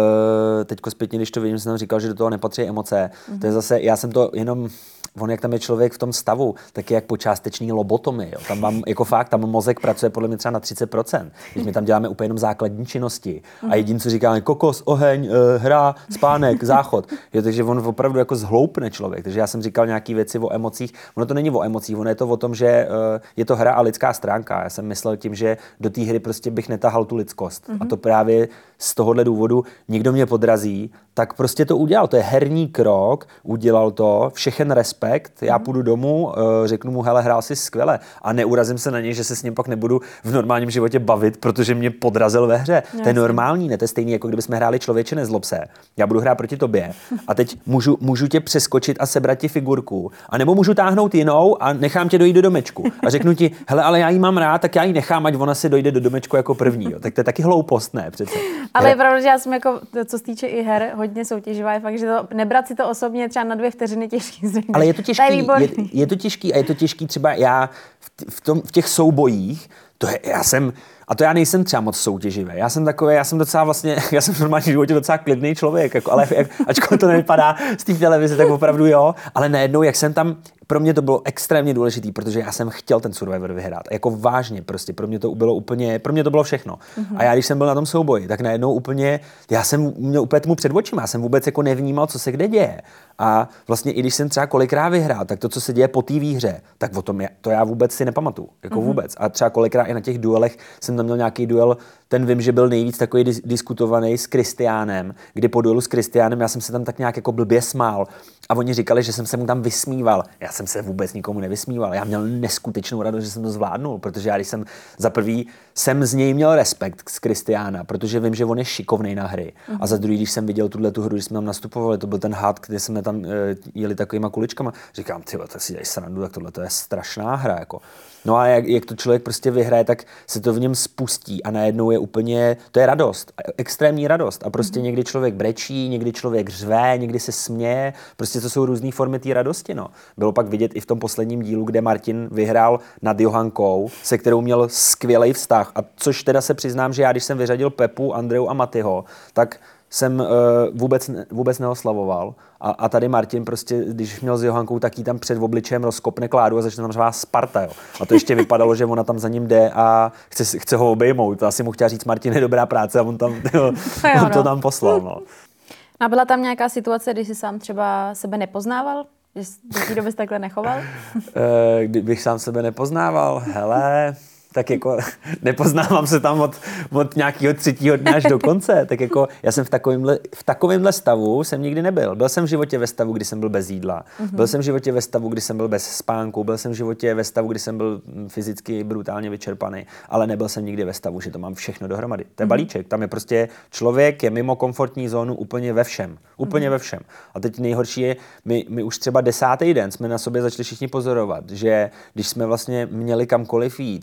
teďko zpětně, když to vidím, jsem tam říkal, že do toho nepatří emoce. Mm-hmm. To je zase, já jsem to jenom, on jak tam je člověk v tom stavu, tak je jak počástečný lobotomy. Jo. Tam mám, jako fakt, tam mozek pracuje podle mě třeba na třicet procent. Když my tam děláme úplně jenom základní činnosti. Mm-hmm. A jediný, co říkáme, kokos, oheň, uh, hra, spánek, záchod. Jo, takže on opravdu jako zhloupne člověk. Takže já jsem říkal nějaký věci o emocích. Ono to není o emocích, ono je to o tom, že uh, je to hra a lidská stránka. Já jsem myslel tím, že do té hry prostě bych netahal tu lidskost. Mm-hmm. A to právě z tohohle důvodu někdo mě podrazí, tak prostě to udělal. To je herní krok, udělal to, všechen respekt, já půjdu domů, řeknu mu, hele, hrál jsi skvěle a neurazím se na něj, že se s ním pak nebudu v normálním životě bavit, protože mě podrazil ve hře. Jasně. To je normální, ne? To je stejný, jako kdybychom hráli Člověče, nezlob se. Já budu hrát proti tobě a teď můžu, můžu tě přeskočit a sebrat ti figurku. A nebo můžu táhnout jinou a nechám tě dojít do domečku. A řeknu ti, hele, ale já jí mám rád, tak já ji nechám, ať ona si dojde do domečku jako první. Jo. Tak to je taky hloupost, ne? Přece. Ale je pravda, že já jsem jako, co se týče i her, hodně soutěživá, je fakt, že to, nebrat si to osobně třeba na dvě vteřiny těžký zřejmě. Ale je to těžký, je, je to těžký a je to těžký třeba já v, v, tom, v těch soubojích, to je, já jsem, a to já nejsem třeba moc soutěživý. Já jsem takový, já jsem docela vlastně, já jsem v normálním životě docela klidný člověk, jako, ale jak, ačkoliv to nevypadá z té televize, tak opravdu jo, ale najednou, jak jsem tam, pro mě to bylo extrémně důležitý, protože já jsem chtěl ten Survivor vyhrát. Jako vážně prostě, pro mě to bylo úplně, pro mě to bylo všechno. Mm-hmm. A já, když jsem byl na tom souboji, tak najednou úplně, já jsem měl úplně tomu před očima, já jsem vůbec jako nevnímal, co se kde děje. A vlastně i když jsem třeba kolikrát vyhrál, tak to, co se děje po té výhře, tak o tom já, to já vůbec si nepamatuju, jako mm-hmm. vůbec. A třeba kolikrát i na těch duelech jsem tam měl nějaký duel, ten vím, že byl nejvíc takový dis- diskutovaný s Kristiánem, kdy po duelu s Kristiánem já jsem se tam tak nějak jako blbě smál a oni říkali, že jsem se mu tam vysmíval. Já jsem se vůbec nikomu nevysmíval. Já měl neskutečnou radost, že jsem to zvládnul, protože já když jsem za prvý jsem z něj měl respekt z Kristiána, protože vím, že on je šikovnej na hry. Mm-hmm. A za druhý, když jsem viděl tuhle tu hru, když jsme tam nastupovali, to byl ten hád, kde jsme tam uh, jeli takovýma kuličkama, říkám, ty to si dělají srandu, tak tohle to je strašná hra, jako. No a jak, jak to člověk prostě vyhraje, tak se to v něm spustí a najednou je úplně, to je radost, extrémní radost a prostě mm-hmm. někdy člověk brečí, někdy člověk řve, někdy se směje, prostě to jsou různé formy té radosti, no. Bylo pak vidět i v tom posledním dílu, kde Martin vyhrál nad Johankou, se kterou měl skvělý vztah a což teda se přiznám, že já když jsem vyřadil Pepu, Andreu a Matyho, tak jsem uh, vůbec, vůbec neoslavoval. A, a tady Martin prostě, když měl s Johankou, tak jí tam před obličejem rozkopne kládu a začne tam řvát Sparta, jo. A to ještě vypadalo, že ona tam za ním jde a chce, chce ho obejmout. To asi mu chtěla říct, Martin, je dobrá práce a on, tam, jo, on to tam poslal, no. A byla tam nějaká situace, kdy jsi sám třeba sebe nepoznával? Že do té doby jsi takhle nechoval? Kdybych sám sebe nepoznával, hele... tak jako nepoznávám se tam od, od nějakého třetího dne až do konce. Tak jako já jsem v takovémhle, v takovémhle stavu jsem nikdy nebyl. Byl jsem v životě ve stavu, kdy jsem byl bez jídla. Mm-hmm. Byl jsem v životě ve stavu, kdy jsem byl bez spánku. Byl jsem v životě ve stavu, kdy jsem byl fyzicky brutálně vyčerpaný. Ale nebyl jsem nikdy ve stavu, že to mám všechno dohromady. To je mm-hmm. balíček. Tam je prostě člověk je mimo komfortní zónu úplně ve všem. Úplně mm-hmm. ve všem. A teď nejhorší je, my, my už třeba desátý den jsme na sobě začali všichni pozorovat, že když jsme vlastně měli kamkoliv jít, tak to má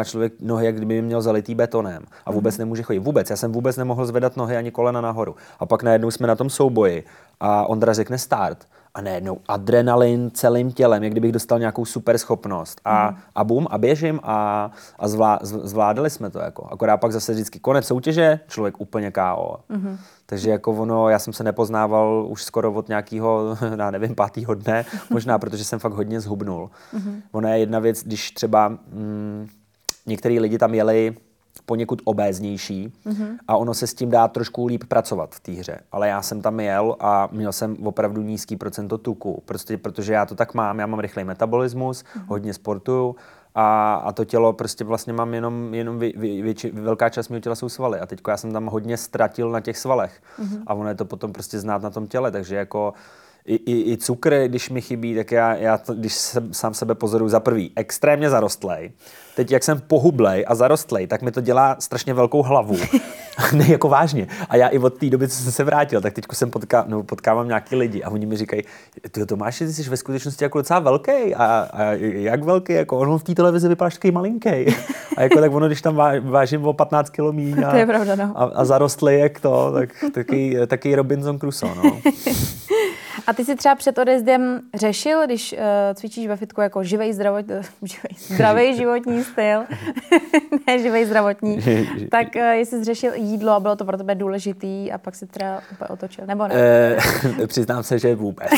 člověk nohy, jak kdyby měl zalitý betonem a vůbec mm. nemůže chodit. Vůbec, já jsem vůbec nemohl zvedat nohy ani kolena nahoru. A pak najednou jsme na tom souboji a Ondra řekne start. A najednou adrenalin celým tělem, jak kdybych dostal nějakou super schopnost. A, mm. a bum, a běžím a, a zvlá, zvládali jsme to. Jako. Akorát pak zase vždycky konec soutěže, člověk úplně ká ó. Mm. Takže jako ono, já jsem se nepoznával už skoro od nějakého, já nevím, pátýho dne, možná, protože jsem fakt hodně zhubnul. Mm. Ono je jedna věc, když třeba mm, některý lidi tam jeli poněkud obéznější mm-hmm. a ono se s tím dá trošku líp pracovat v té hře. Ale já jsem tam jel a měl jsem opravdu nízký procento tuku, prostě protože já to tak mám, já mám rychlej metabolismus, mm-hmm. hodně sportuju a, a to tělo prostě vlastně mám jenom, jenom vě, vě, větši, velká část mého těla jsou svaly a teďko já jsem tam hodně ztratil na těch svalech mm-hmm. a ono je to potom prostě znát na tom těle, takže jako I, i, i cukr, když mi chybí, tak já, já to, když se, sám sebe pozoruju za prvý, extrémně zarostlej. Teď, jak jsem pohublej a zarostlej, tak mi to dělá strašně velkou hlavu. Ne, jako vážně. A já i od té doby, co jsem se vrátil, tak teď jsem potká, no, potkávám nějaký lidi a oni mi říkají, ty Tomáši, ty jsi ve skutečnosti jako docela velký. A, a jak velký? Jako on v té televizi vypadáš takový malinký. A jako tak ono, když tam vážím o patnáct kilo míň a, to je pravda, no. a, a zarostlej jak to, tak taky, taky Robinson Crusoe, no. A ty si třeba před odjezdem řešil, když uh, cvičíš ve fitku jako živej, zdravot, živej zdravý životní styl, ne živej zdravotní, tak uh, jestli jsi řešil jídlo a bylo to pro tebe důležitý a pak si teda úplně otočil, nebo ne? E, přiznám se, že vůbec.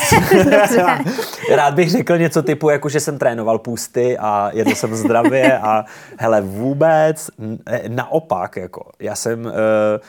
Rád bych řekl něco typu, jako že jsem trénoval půsty a jedl jsem zdravě a hele, vůbec naopak, jako já jsem... Uh,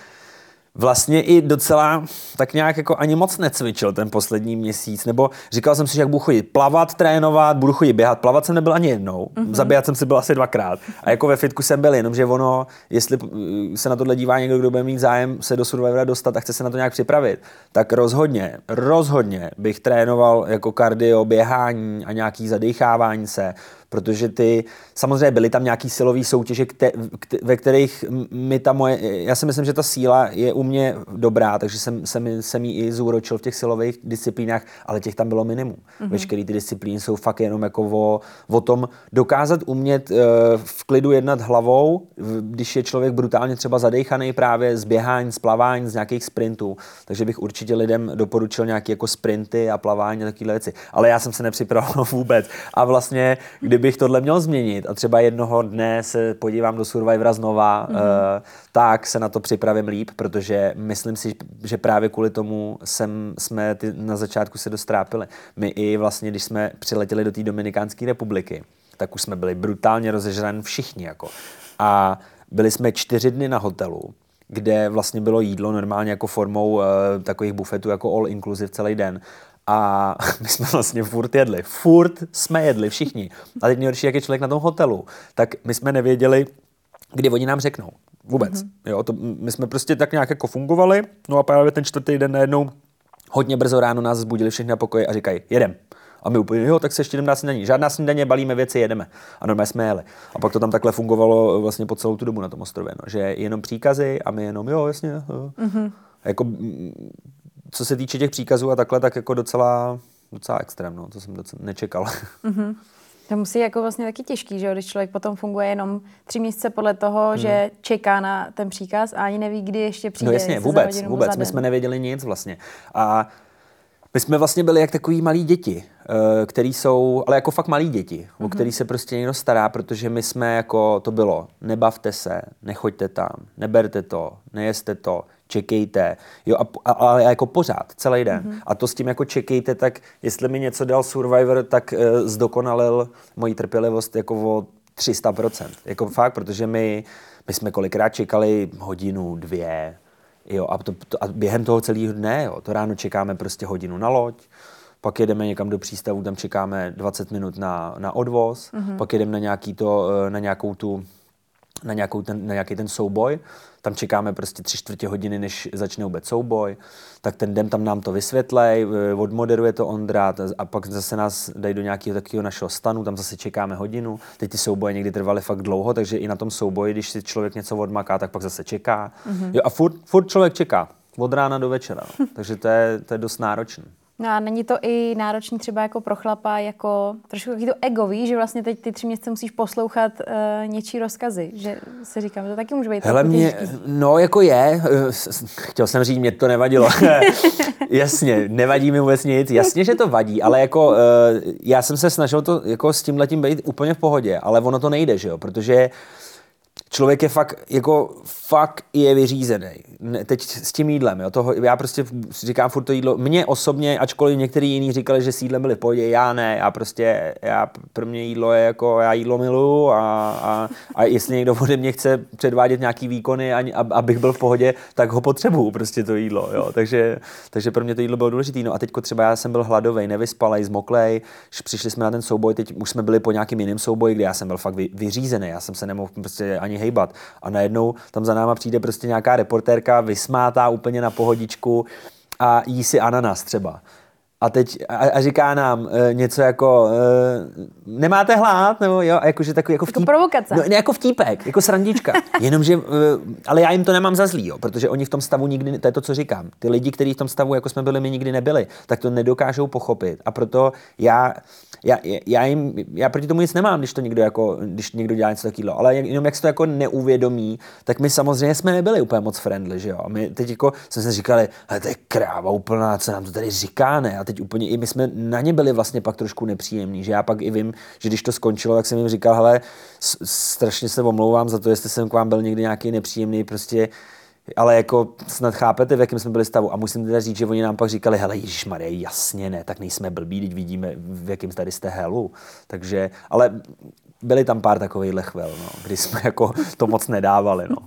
Vlastně i docela tak nějak jako ani moc necvičil ten poslední měsíc, nebo říkal jsem si, že jak budu chodit plavat, trénovat, budu chodit běhat, plavat jsem nebyl ani jednou, mm-hmm. zabíjat jsem si byl asi dvakrát a jako ve fitku jsem byl, jenomže ono, jestli se na tohle dívá někdo, kdo bude mít zájem se do Survivora dostat a chce se na to nějak připravit, tak rozhodně, rozhodně bych trénoval jako kardio, běhání a nějaký zadechávání se, protože ty, samozřejmě byly tam nějaký silový soutěže, kte, kte, ve kterých mi ta moje, já si myslím, že ta síla je u mě dobrá, takže jsem, jsem, jsem jí i zúročil v těch silových disciplínách, ale těch tam bylo minimum. Mm-hmm. Veškeré ty disciplíny jsou fakt jenom jako o, o tom dokázat umět uh, v klidu jednat hlavou, když je člověk brutálně třeba zadejchaný právě z běhání, z plavání, z nějakých sprintů. Takže bych určitě lidem doporučil nějaké jako sprinty a plavání a takovéhle věci. Ale já jsem se nepřipravoval vůbec. A vlastně, kdybych tohle měl změnit a třeba jednoho dne se podívám do Survivora znova, mm-hmm. uh, tak se na to připravím líp, protože myslím si, že právě kvůli tomu jsem, jsme ty, na začátku se dostrápili. My i vlastně, když jsme přiletěli do té Dominikánské republiky, tak už jsme byli brutálně rozežraní všichni. Jako. A byli jsme čtyři dny na hotelu, kde vlastně bylo jídlo normálně jako formou uh, takových bufetů jako all inclusive celý den. A my jsme vlastně furt jedli. Furt jsme jedli všichni. A teď nejhorší, jak je člověk na tom hotelu, tak my jsme nevěděli, kdy oni nám řeknou. Vůbec. Mm-hmm. Jo, to, my jsme prostě tak nějak jako fungovali, no a právě ten čtvrtý den najednou hodně brzo ráno nás zbudili všichni na pokoji a říkají, jedem. A my úplně, jo, tak se ještě jdem na snídaní. Žádná snídaně, balíme věci, jedeme. A normálně jsme jeli. A pak to tam takhle fungovalo vlastně po celou tu dobu na tom ostrově. No. Že jenom příkazy a my jenom, jo, jasně. Jo. Mm-hmm. Jako, co se týče těch příkazů a takhle, tak jako docela, docela extrém, no. To jsem docela nečekal. Mm-hmm. To musí jako vlastně taky těžký, že jo, když člověk potom funguje jenom tři měsíce podle toho, hmm. že čeká na ten příkaz a ani neví, kdy ještě přijde. No jasně, vůbec, vůbec. My jsme nevěděli nic vlastně. A my jsme vlastně byli jak takový malí děti, který jsou, ale jako fakt malí děti, mm-hmm. o který se prostě někdo stará, protože my jsme jako, to bylo, nebavte se, nechoďte tam, neberte to, nejeste to, čekejte, jo, a, a, a jako pořád, celý den. Mm-hmm. A to s tím jako čekejte, tak jestli mi něco dal Survivor, tak uh, zdokonalil moji trpělivost jako o tři sta procent. Jako fakt, protože my, my jsme kolikrát čekali hodinu, dvě, jo, a, to, to, a během toho celého dne, jo, to ráno čekáme prostě hodinu na loď, pak jedeme někam do přístavu, tam čekáme dvacet minut na, na odvoz, mm-hmm. pak jedeme na, nějaký to, na nějakou tu, na, nějakou ten, na nějaký ten souboj, tam čekáme prostě tři čtvrtě hodiny, než začne vůbec souboj, tak ten den tam nám to vysvětlej, odmoderuje to Ondra a pak zase nás dají do nějakého takového našeho stanu, tam zase čekáme hodinu. Teď ty souboje někdy trvaly fakt dlouho, takže i na tom souboji, když si člověk něco odmaká, tak pak zase čeká. Mm-hmm. Jo, a furt, furt člověk čeká, od rána do večera, takže to je, to je dost náročné. No a není to i náročný třeba jako pro chlapa, jako trošku taky to ego, víš, že vlastně teď ty tři měsíce musíš poslouchat uh, něčí rozkazy, že se říkám, to taky může být Hele, mě, no jako je, chtěl jsem říct, mě to nevadilo. Jasně, nevadí mi vůbec nic, jasně, že to vadí, ale jako uh, já jsem se snažil to jako s tímhletím být úplně v pohodě, ale ono to nejde, že jo, protože člověk je fakt, jako fakt je vyřízený. Teď s tím jídlem, jo, toho, já prostě říkám furt to jídlo, mně osobně, ačkoliv některý jiní říkali, že s jídlem byli v pohodě, já ne, já prostě, já, pro mě jídlo je jako, já jídlo miluju a, a, a jestli někdo ode mě chce předvádět nějaký výkony, a, abych byl v pohodě, tak ho potřebuju prostě to jídlo, jo, takže, takže pro mě to jídlo bylo důležitý, no a teďko třeba já jsem byl hladovej, nevyspalej, zmoklej, přišli jsme na ten souboj, teď už jsme byli po nějakým jiném souboji, kde já jsem byl fakt vy, vyřízený, já jsem se nemohl prostě ani hejbat a najednou tam za náma přijde prostě nějaká reportérka, vysmátá úplně na pohodičku a jí si ananas třeba. A teď a, a říká nám e, něco jako e, nemáte hlad, nebo jo, jakože takový jako vtíp. Jako provokace. No, ne, jako vtípek, jako srandička. Jenomže, e, ale já jim to nemám za zlý, jo, protože oni v tom stavu nikdy, to je to, co říkám. Ty lidi, kteří v tom stavu, jako jsme byli, my nikdy nebyli, tak to nedokážou pochopit. A proto já, já, já jim, já proti tomu nic nemám, když to někdo jako, když někdo dělá něco takového, ale jenom jak se to jako neuvědomí, tak my samozřejmě jsme nebyli úplně moc friendly, že jo. A my teď jako jsme si říkali, ale to je kráva úplná, co nám to tady říká, ne? A teď úplně i my jsme na ně byli vlastně pak trošku nepříjemní, že já pak i vím, že když to skončilo, tak jsem jim říkal, hele, strašně se omlouvám za to, jestli jsem k vám byl někdy nějaký nepříjemný, prostě, ale jako snad chápete, v jakém jsme byli stavu. A musím teda říct, že oni nám pak říkali, hele, ježišmarja, jasně ne, tak nejsme blbí, teď vidíme, v jakém tady jste helu. Takže, ale byly tam pár takových chvil, no, kdy jsme jako to moc nedávali, no.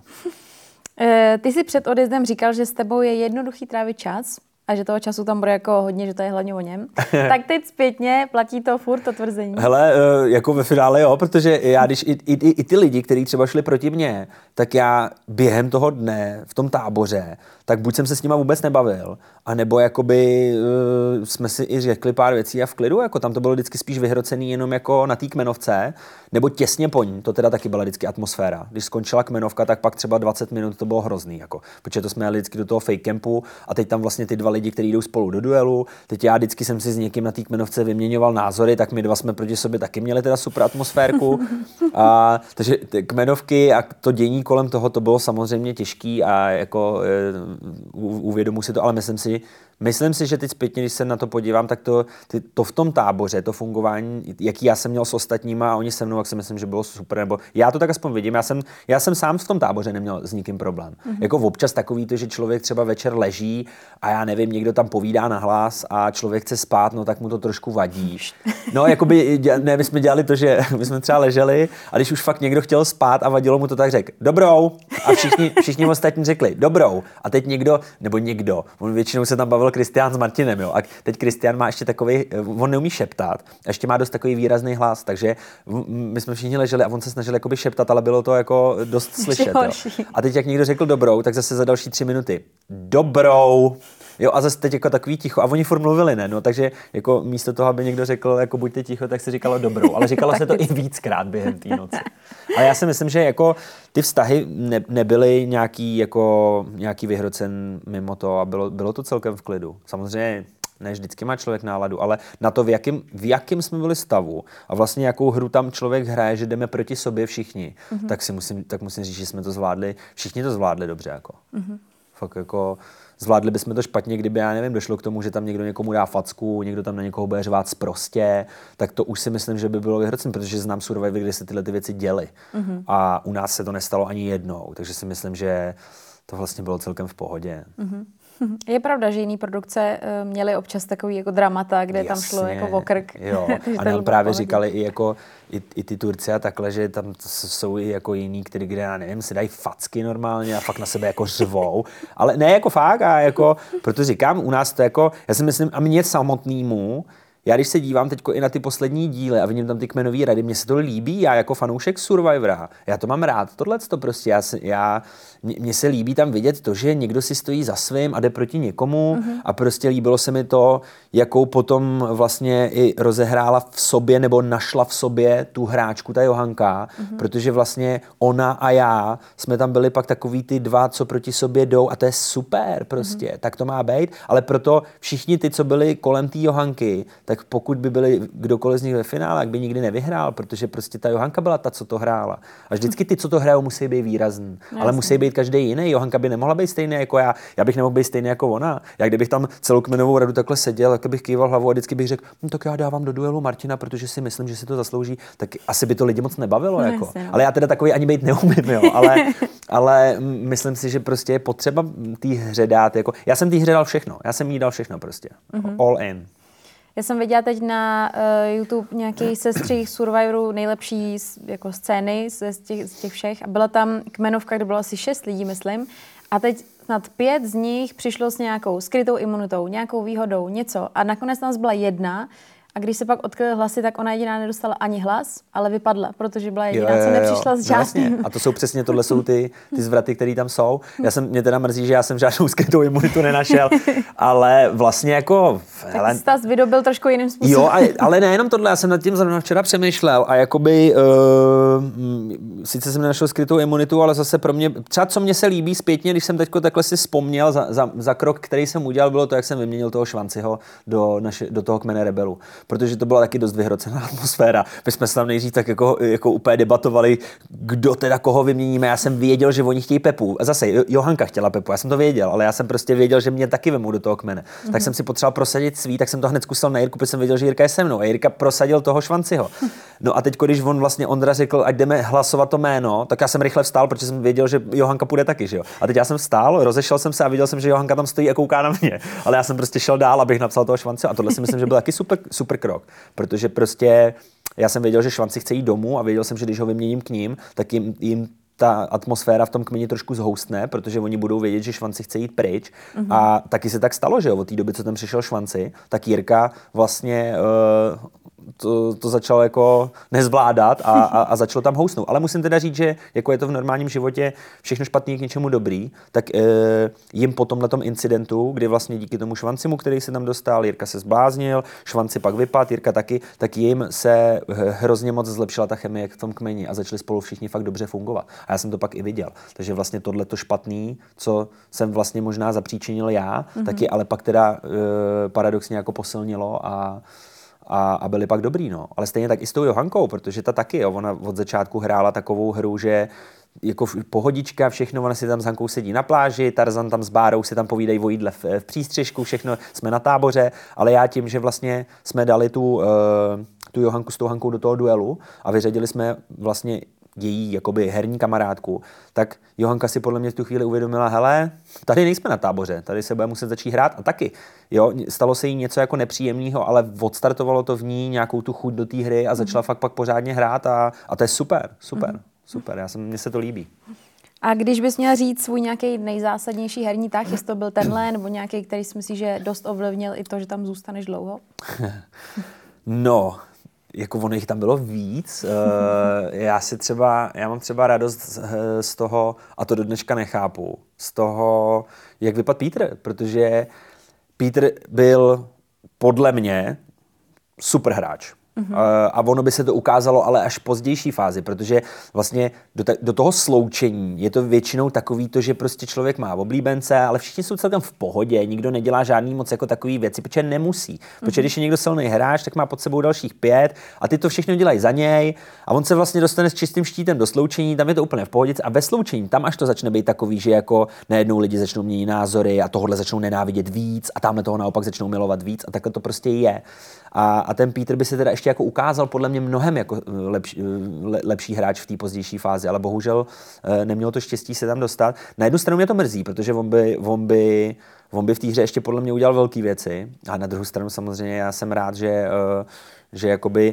Ty jsi před odjezdem říkal, že s tebou je jednoduchý trávit čas a že toho času tam bude jako hodně, že to je hlavně o něm. Tak teď zpětně platí to furt to tvrzení. Hele, jako ve finále jo, protože já když i, i, i ty lidi, kteří třeba šli proti mně, tak já během toho dne v tom táboře, tak buď jsem se s nima vůbec nebavil, anebo jakoby uh, jsme si i řekli pár věcí a v klidu, jako tam to bylo vždycky spíš vyhrocený jenom jako na té kmenovce, nebo těsně po ní, to teda taky byla vždycky atmosféra. Když skončila kmenovka, tak pak třeba dvacet minut to bylo hrozný, jako, protože to jsme jeli vždycky do toho fake campu a teď tam vlastně ty dva lidi, kteří jdou spolu do duelu, teď já vždycky jsem si s někým na té kmenovce vyměňoval názory, tak my dva jsme proti sobě taky měli teda super atmosférku. A, takže ty kmenovky a to dění kolem toho, to bylo samozřejmě těžký a jako uvědomuji si to, ale myslím si, myslím si, že teď zpětně, když se na to podívám, tak to, ty, to v tom táboře, to fungování, jaký já jsem měl s ostatníma a oni se mnou, jak si myslím, že bylo super, nebo já to tak aspoň vidím, já jsem, já jsem sám v tom táboře neměl s nikým problém. Mm-hmm. Jako občas takový to, že člověk třeba večer leží a já nevím, někdo tam povídá nahlas a člověk chce spát, no tak mu to trošku vadí. No, jakoby, ne, my jsme dělali to, že my jsme třeba leželi a když už fakt někdo chtěl spát a vadilo mu to, tak řekl dobrou a všichni, všichni ostatní řekli dobrou a teď někdo, nebo někdo, on většinou se tam bavil Kristián s Martinem, jo. A teď Kristián má ještě takový, on neumí šeptat, a ještě má dost takový výrazný hlas, takže my jsme všichni leželi a on se snažil jakoby šeptat, ale bylo to jako dost slyšet, jo. A teď jak někdo řekl dobrou, tak zase za další tři minuty dobrou. Jo, a zase teď jako takový ticho. A oni furt mluvili, ne? No, takže jako místo toho, aby někdo řekl, jako buďte ticho, tak se říkalo dobrou. Ale říkalo se to i víckrát během té noci. A já si myslím, že jako ty vztahy ne, nebyly nějaký, jako, nějaký vyhrocen mimo to a bylo, bylo to celkem v klidu. Samozřejmě ne vždycky má člověk náladu, ale na to, v jakém, v jakém jsme byli stavu a vlastně jakou hru tam člověk hraje, že jdeme proti sobě všichni, mm-hmm. tak si musím, tak musím říct, že jsme to zvládli, všichni to zvládli dobře. Jako. Mm-hmm. Fakt jako zvládli bychom to špatně, kdyby, já nevím, došlo k tomu, že tam někdo někomu dá facku, někdo tam na někoho bude řvát sprostě, tak to už si myslím, že by bylo vyhrocen, protože znám Survivor, kde se tyhle ty věci děly. Mm-hmm. A u nás se to nestalo ani jednou, takže si myslím, že to vlastně bylo celkem v pohodě. Mm-hmm. Je pravda, že jiný produkce měly občas takový jako dramata, kde Jasně, tam šlo jako o krk. Jo. A nám právě pohodě. Říkali i, jako, i, i ty Turci a takhle, že tam jsou i jako jiný, který, kde já nevím, si dají facky normálně a fakt na sebe jako řvou. Ale ne jako fakt, a jako, proto říkám, u nás to jako, já si myslím, a mě samotnému, já když se dívám teď i na ty poslední díly a vidím tam ty kmenové rady, mně se to líbí, já jako fanoušek Survivora, já to mám rád, tohleto prostě, já, já mně se líbí tam vidět to, že někdo si stojí za svým a jde proti někomu mm-hmm. a prostě líbilo se mi to, jakou potom vlastně i rozehrála v sobě nebo našla v sobě tu hráčku, ta Johanka, mm-hmm. protože vlastně ona a já jsme tam byli pak takový ty dva, co proti sobě jdou a to je super prostě, mm-hmm. tak to má být, ale proto všichni ty, co byli kolem té Johanky, tak pokud by byli kdokoliv z nich ve finále, tak by nikdy nevyhrál, protože prostě ta Johanka byla ta, co to hrála. A vždycky ty, co to hrajou, musí být výrazný, no, ale musí být každý jiný. Johanka by nemohla být stejný jako já, já bych nemohl být stejný jako ona. Já kdybych tam celou kmenovou radu takhle seděl, tak bych kýval hlavou a vždycky bych řekl, no, tak já dávám do duelu Martina, protože si myslím, že si to zaslouží, tak asi by to lidi moc nebavilo. No, jako. Jasně, no. Ale já teda takový ani být neumím, jo. Ale, ale myslím si, že prostě je potřeba té hře dát. Jako, já jsem té hře dal všechno, já jsem jí dal všechno prostě. Mm-hmm. All in. Já jsem viděla teď na uh, YouTube nějaký sestřih Survivoru nejlepší jako scény z těch, z těch všech a byla tam kmenovka, kde bylo asi šest lidí, myslím. A teď snad pět z nich přišlo s nějakou skrytou imunitou, nějakou výhodou, něco. A nakonec tam byla jedna. A když se pak odkryly hlasy, tak ona jediná nedostala ani hlas, ale vypadla, protože byla jediná, jo, jo, jo. co nepřišla s žádným. No, a to jsou přesně, tohle jsou ty, ty zvraty, které tam jsou. Já jsem, mě teda mrzí, že já jsem žádnou skrytou imunitu nenašel, ale vlastně jako... Tak hele, jsi tas vydobil trošku jiným způsobem. Jo, a, ale nejenom tohle, já jsem nad tím zrovna včera přemýšlel a jakoby, uh, sice jsem nenašel skrytou imunitu, ale zase pro mě, třeba co mě se líbí zpětně, když jsem teďko takhle si vzpomněl za, za, za krok, který jsem udělal, bylo to, jak jsem vyměnil toho Švanciho do, naše, do toho kmene rebelů. Protože to byla taky dost vyhrocená atmosféra. My jsme se tam nejdřív tak jako, jako úplně debatovali, kdo teda koho vyměníme. Já jsem věděl, že oni chtějí Pepu. Zase Johanka chtěla Pepu, já jsem to věděl, ale já jsem prostě věděl, že mě taky vemou do toho kmene. Mm-hmm. Tak jsem si potřeboval prosadit svý, tak jsem to hned zkusil na Jirku, protože jsem věděl, že Jirka je se mnou. A Jirka prosadil toho Švanciho. No a teď, když on vlastně Ondra řekl, ať jdeme hlasovat to jméno, tak já jsem rychle vstál, protože jsem věděl, že Johanka půjde taky, že jo. A teď já jsem vstál, rozešel jsem se a viděl jsem, že Johanka tam stojí a kouká na mě. Ale já jsem prostě šel dál, abych napsal toho Švanciho. A tohle si myslím, že byl taky super, super krok. Protože prostě já jsem věděl, že Švanci chce jít domů a věděl jsem, že když ho vyměním k ním, tak jim, jim ta atmosféra v tom kmeni trošku zhoustne, protože oni budou vědět, že Švanci chce jít pryč. Mm-hmm. A taky se tak stalo, že jo, od té doby, co tam přišel Švanci, tak Jirka vlastně uh, to, to začal jako nezvládat a, a, a začalo tam housnout. Ale musím teda říct, že jako je to v normálním životě všechno špatný k něčemu dobrý, tak uh, jim po tomhletom incidentu, kdy vlastně díky tomu Švancimu, který se tam dostal, Jirka se zbláznil, Švanci pak vypadl, Jirka taky, tak jim se hrozně moc zlepšila ta chemie v tom kmeni a začali spolu všichni fakt dobře fungovat. A já jsem to pak i viděl. Takže vlastně tohleto špatný, co jsem vlastně možná zapříčinil já, mm-hmm. tak je ale pak teda uh, paradoxně jako posilnilo a A, a byli pak dobrý, no. Ale stejně tak i s tou Johankou, protože ta taky, jo, ona od začátku hrála takovou hru, že jako pohodička, všechno, ona si tam s Hankou sedí na pláži, Tarzan tam s Bárou si tam povídají o jídle v, v přístřežku, všechno, jsme na táboře, ale já tím, že vlastně jsme dali tu, uh, tu Johanku s tou Hankou do toho duelu a vyřadili jsme vlastně její jakoby herní kamarádku, tak Johanka si podle mě v tu chvíli uvědomila, hele, tady nejsme na táboře, tady se bude muset začít hrát a taky. Jo, stalo se jí něco jako nepříjemného, ale odstartovalo to v ní nějakou tu chuť do té hry a začala mm. fakt pak pořádně hrát a, a to je super, super, mm. super, já jsem, mně se to líbí. A když bys měla říct svůj nějaký nejzásadnější herní tah, jestli to byl tenhle, nebo nějaký, který si myslíš, že dost ovlivnil i to, že tam zůstaneš dlouho? No, jako ono jich tam bylo víc. Já si třeba, já mám třeba radost z toho, a to do dneška nechápu, z toho, jak vypadl Pítr, protože Pítr byl podle mě super hráč. Mm-hmm. A ono by se to ukázalo ale až v pozdější fázi, protože vlastně do, ta, do toho sloučení je to většinou takový to, že prostě člověk má oblíbence, ale všichni jsou celkem v pohodě, nikdo nedělá žádný moc jako takový věci, protože nemusí. Mm-hmm. Protože když je někdo silný hráč, tak má pod sebou dalších pět a ty to všechno dělají za něj a on se vlastně dostane s čistým štítem do sloučení, tam je to úplně v pohodě a ve sloučení tam až to začne být takový, že jako najednou lidi začnou měnit názory a tohle začnou nenávidět víc a tamhle toho naopak začnou milovat víc a takhle to prostě je. A, a ten Pítr by se teda ještě jako ukázal podle mě mnohem jako lepší, lepší hráč v té pozdější fázi, ale bohužel neměl to štěstí se tam dostat. Na jednu stranu mě to mrzí, protože on by, on by, on by v té hře ještě podle mě udělal velké věci a na druhou stranu samozřejmě já jsem rád, že, že jakoby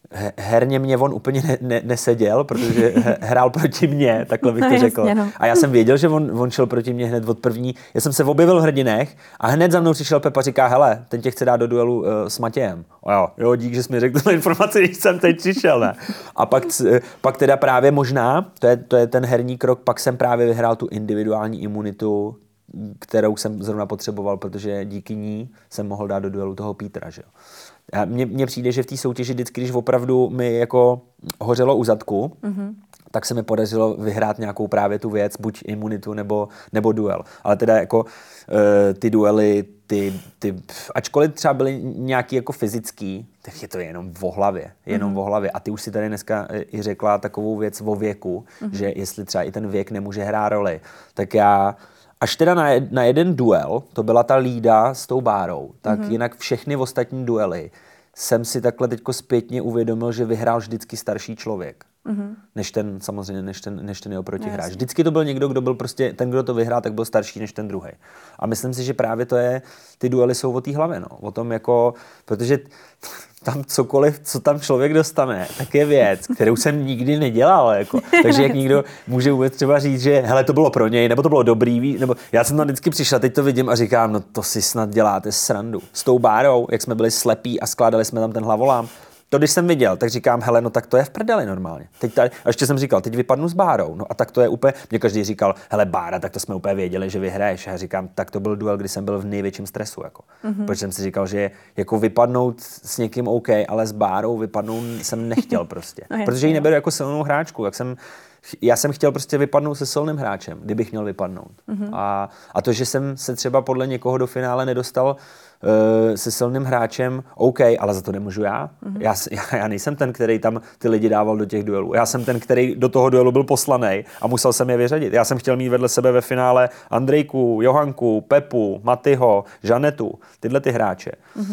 herně mě on úplně ne, ne, neseděl, protože hrál proti mně, takhle bych no, to řekl. Jasně, no. A já jsem věděl, že on, on šel proti mně hned od první. Já jsem se objevil v hrdinech a hned za mnou přišel Pepa a říká, hele, ten tě chce dát do duelu uh, s Matějem. A jo, jo, dík, že jsi mi řekl tu informaci, když jsem teď přišel, ne? A pak, pak teda právě možná, to je, to je ten herní krok, pak jsem právě vyhrál tu individuální imunitu, kterou jsem zrovna potřeboval, protože díky ní jsem mohl dát do duelu toho Petra, že jo. Mně, mně přijde, že v té soutěži vždycky, když opravdu mi jako hořelo u zadku, mm-hmm. tak se mi podařilo vyhrát nějakou právě tu věc, buď imunitu nebo, nebo duel. Ale teda jako e, ty duely, ty, ty, ačkoliv třeba byly nějaký jako fyzický, tak je to jenom v hlavě, jenom mm-hmm. v hlavě. A ty už si tady dneska i řekla takovou věc o věku, mm-hmm. že jestli třeba i ten věk nemůže hrát roli, tak já až teda na, jed, na jeden duel, to byla ta lída s tou Bárou, tak mm-hmm. jinak všechny ostatní duely jsem si takhle teďko zpětně uvědomil, že vyhrál vždycky starší člověk. Mm-hmm. Než ten, samozřejmě, než ten, než ten jeho protihráč. No, vždycky to byl někdo, kdo byl prostě, ten, kdo to vyhrál, tak byl starší než ten druhý. A myslím si, že právě to je, ty duely jsou o té hlavě, no. O tom jako, protože tam cokoliv, co tam člověk dostane, tak je věc, kterou jsem nikdy nedělal, jako. Takže jak někdo může vůbec třeba říct, že hele, to bylo pro něj, nebo to bylo dobrý, nebo já jsem tam vždycky přišel, teď to vidím a říkám, no to si snad děláte srandu. S tou Bárou, jak jsme byli slepí a skládali jsme tam ten hlavolám, to když jsem viděl, tak říkám, hele, no tak to je v prdeli normálně. Teď tady, a ještě jsem říkal, teď vypadnu s Bárou. No a tak to je úplně, mě každý říkal, hele Bára, tak to jsme úplně věděli, že vyhraješ. A já říkám, tak to byl duel, kdy jsem byl v největším stresu, jako. Mm-hmm. Protože jsem si říkal, že jako vypadnout s někým OK, ale s Bárou vypadnout jsem nechtěl prostě. No, protože ji neberu jako silnou hráčku, jak jsem já jsem chtěl prostě vypadnout se silným hráčem, kdybych měl vypadnout. Mm-hmm. A, a to, že jsem se třeba podle někoho do finále nedostal uh, se silným hráčem, OK, ale za to nemůžu já. Mm-hmm. já. Já já nejsem ten, který tam ty lidi dával do těch duelů. Já jsem ten, který do toho duelu byl poslanej a musel jsem je vyřadit. Já jsem chtěl mít vedle sebe ve finále Andrejku, Johanku, Pepu, Matyho, Žanetu, tyhle ty hráče. Mm-hmm.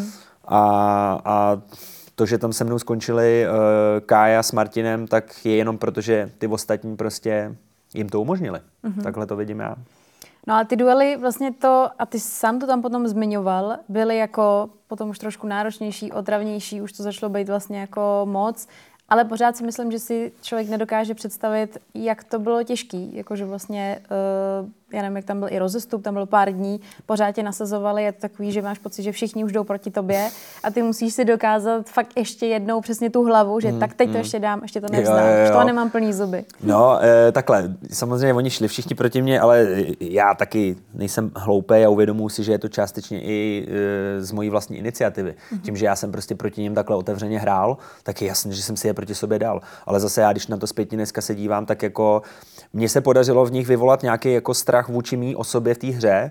A, a to, že tam se mnou skončili uh, Kája s Martinem, tak je jenom proto, že ty ostatní prostě jim to umožnili. Mm-hmm. Takhle to vidím já. No a ty duely vlastně to, a ty sám to tam potom zmiňoval, byly jako potom už trošku náročnější, otravnější, už to začalo být vlastně jako moc, ale pořád si myslím, že si člověk nedokáže představit, jak to bylo těžký, jakože vlastně, uh, já nevím, jak tam byl i rozestup, tam byl pár dní, pořád tě nasazovali, je to takový, že máš pocit, že všichni už jdou proti tobě a ty musíš si dokázat fakt ještě jednou přesně tu hlavu, že mm, tak teď mm. to ještě dám, ještě to nevzdám, už toho nemám plný zuby. No, e, takhle, samozřejmě oni šli všichni proti mně, ale já taky nejsem hloupý a uvědomuji si, že je to částečně i e, z mojí vlastní iniciativy. Mm. Tím, že já jsem prostě proti nim takhle otevřeně hrál, tak je jasné, že jsem si je proti sobě dal. Ale zase já, když na to zpětně dneska se dívám, tak jako mně se podařilo v nich vyvolat nějaký jako strach vůči mý osobě v té hře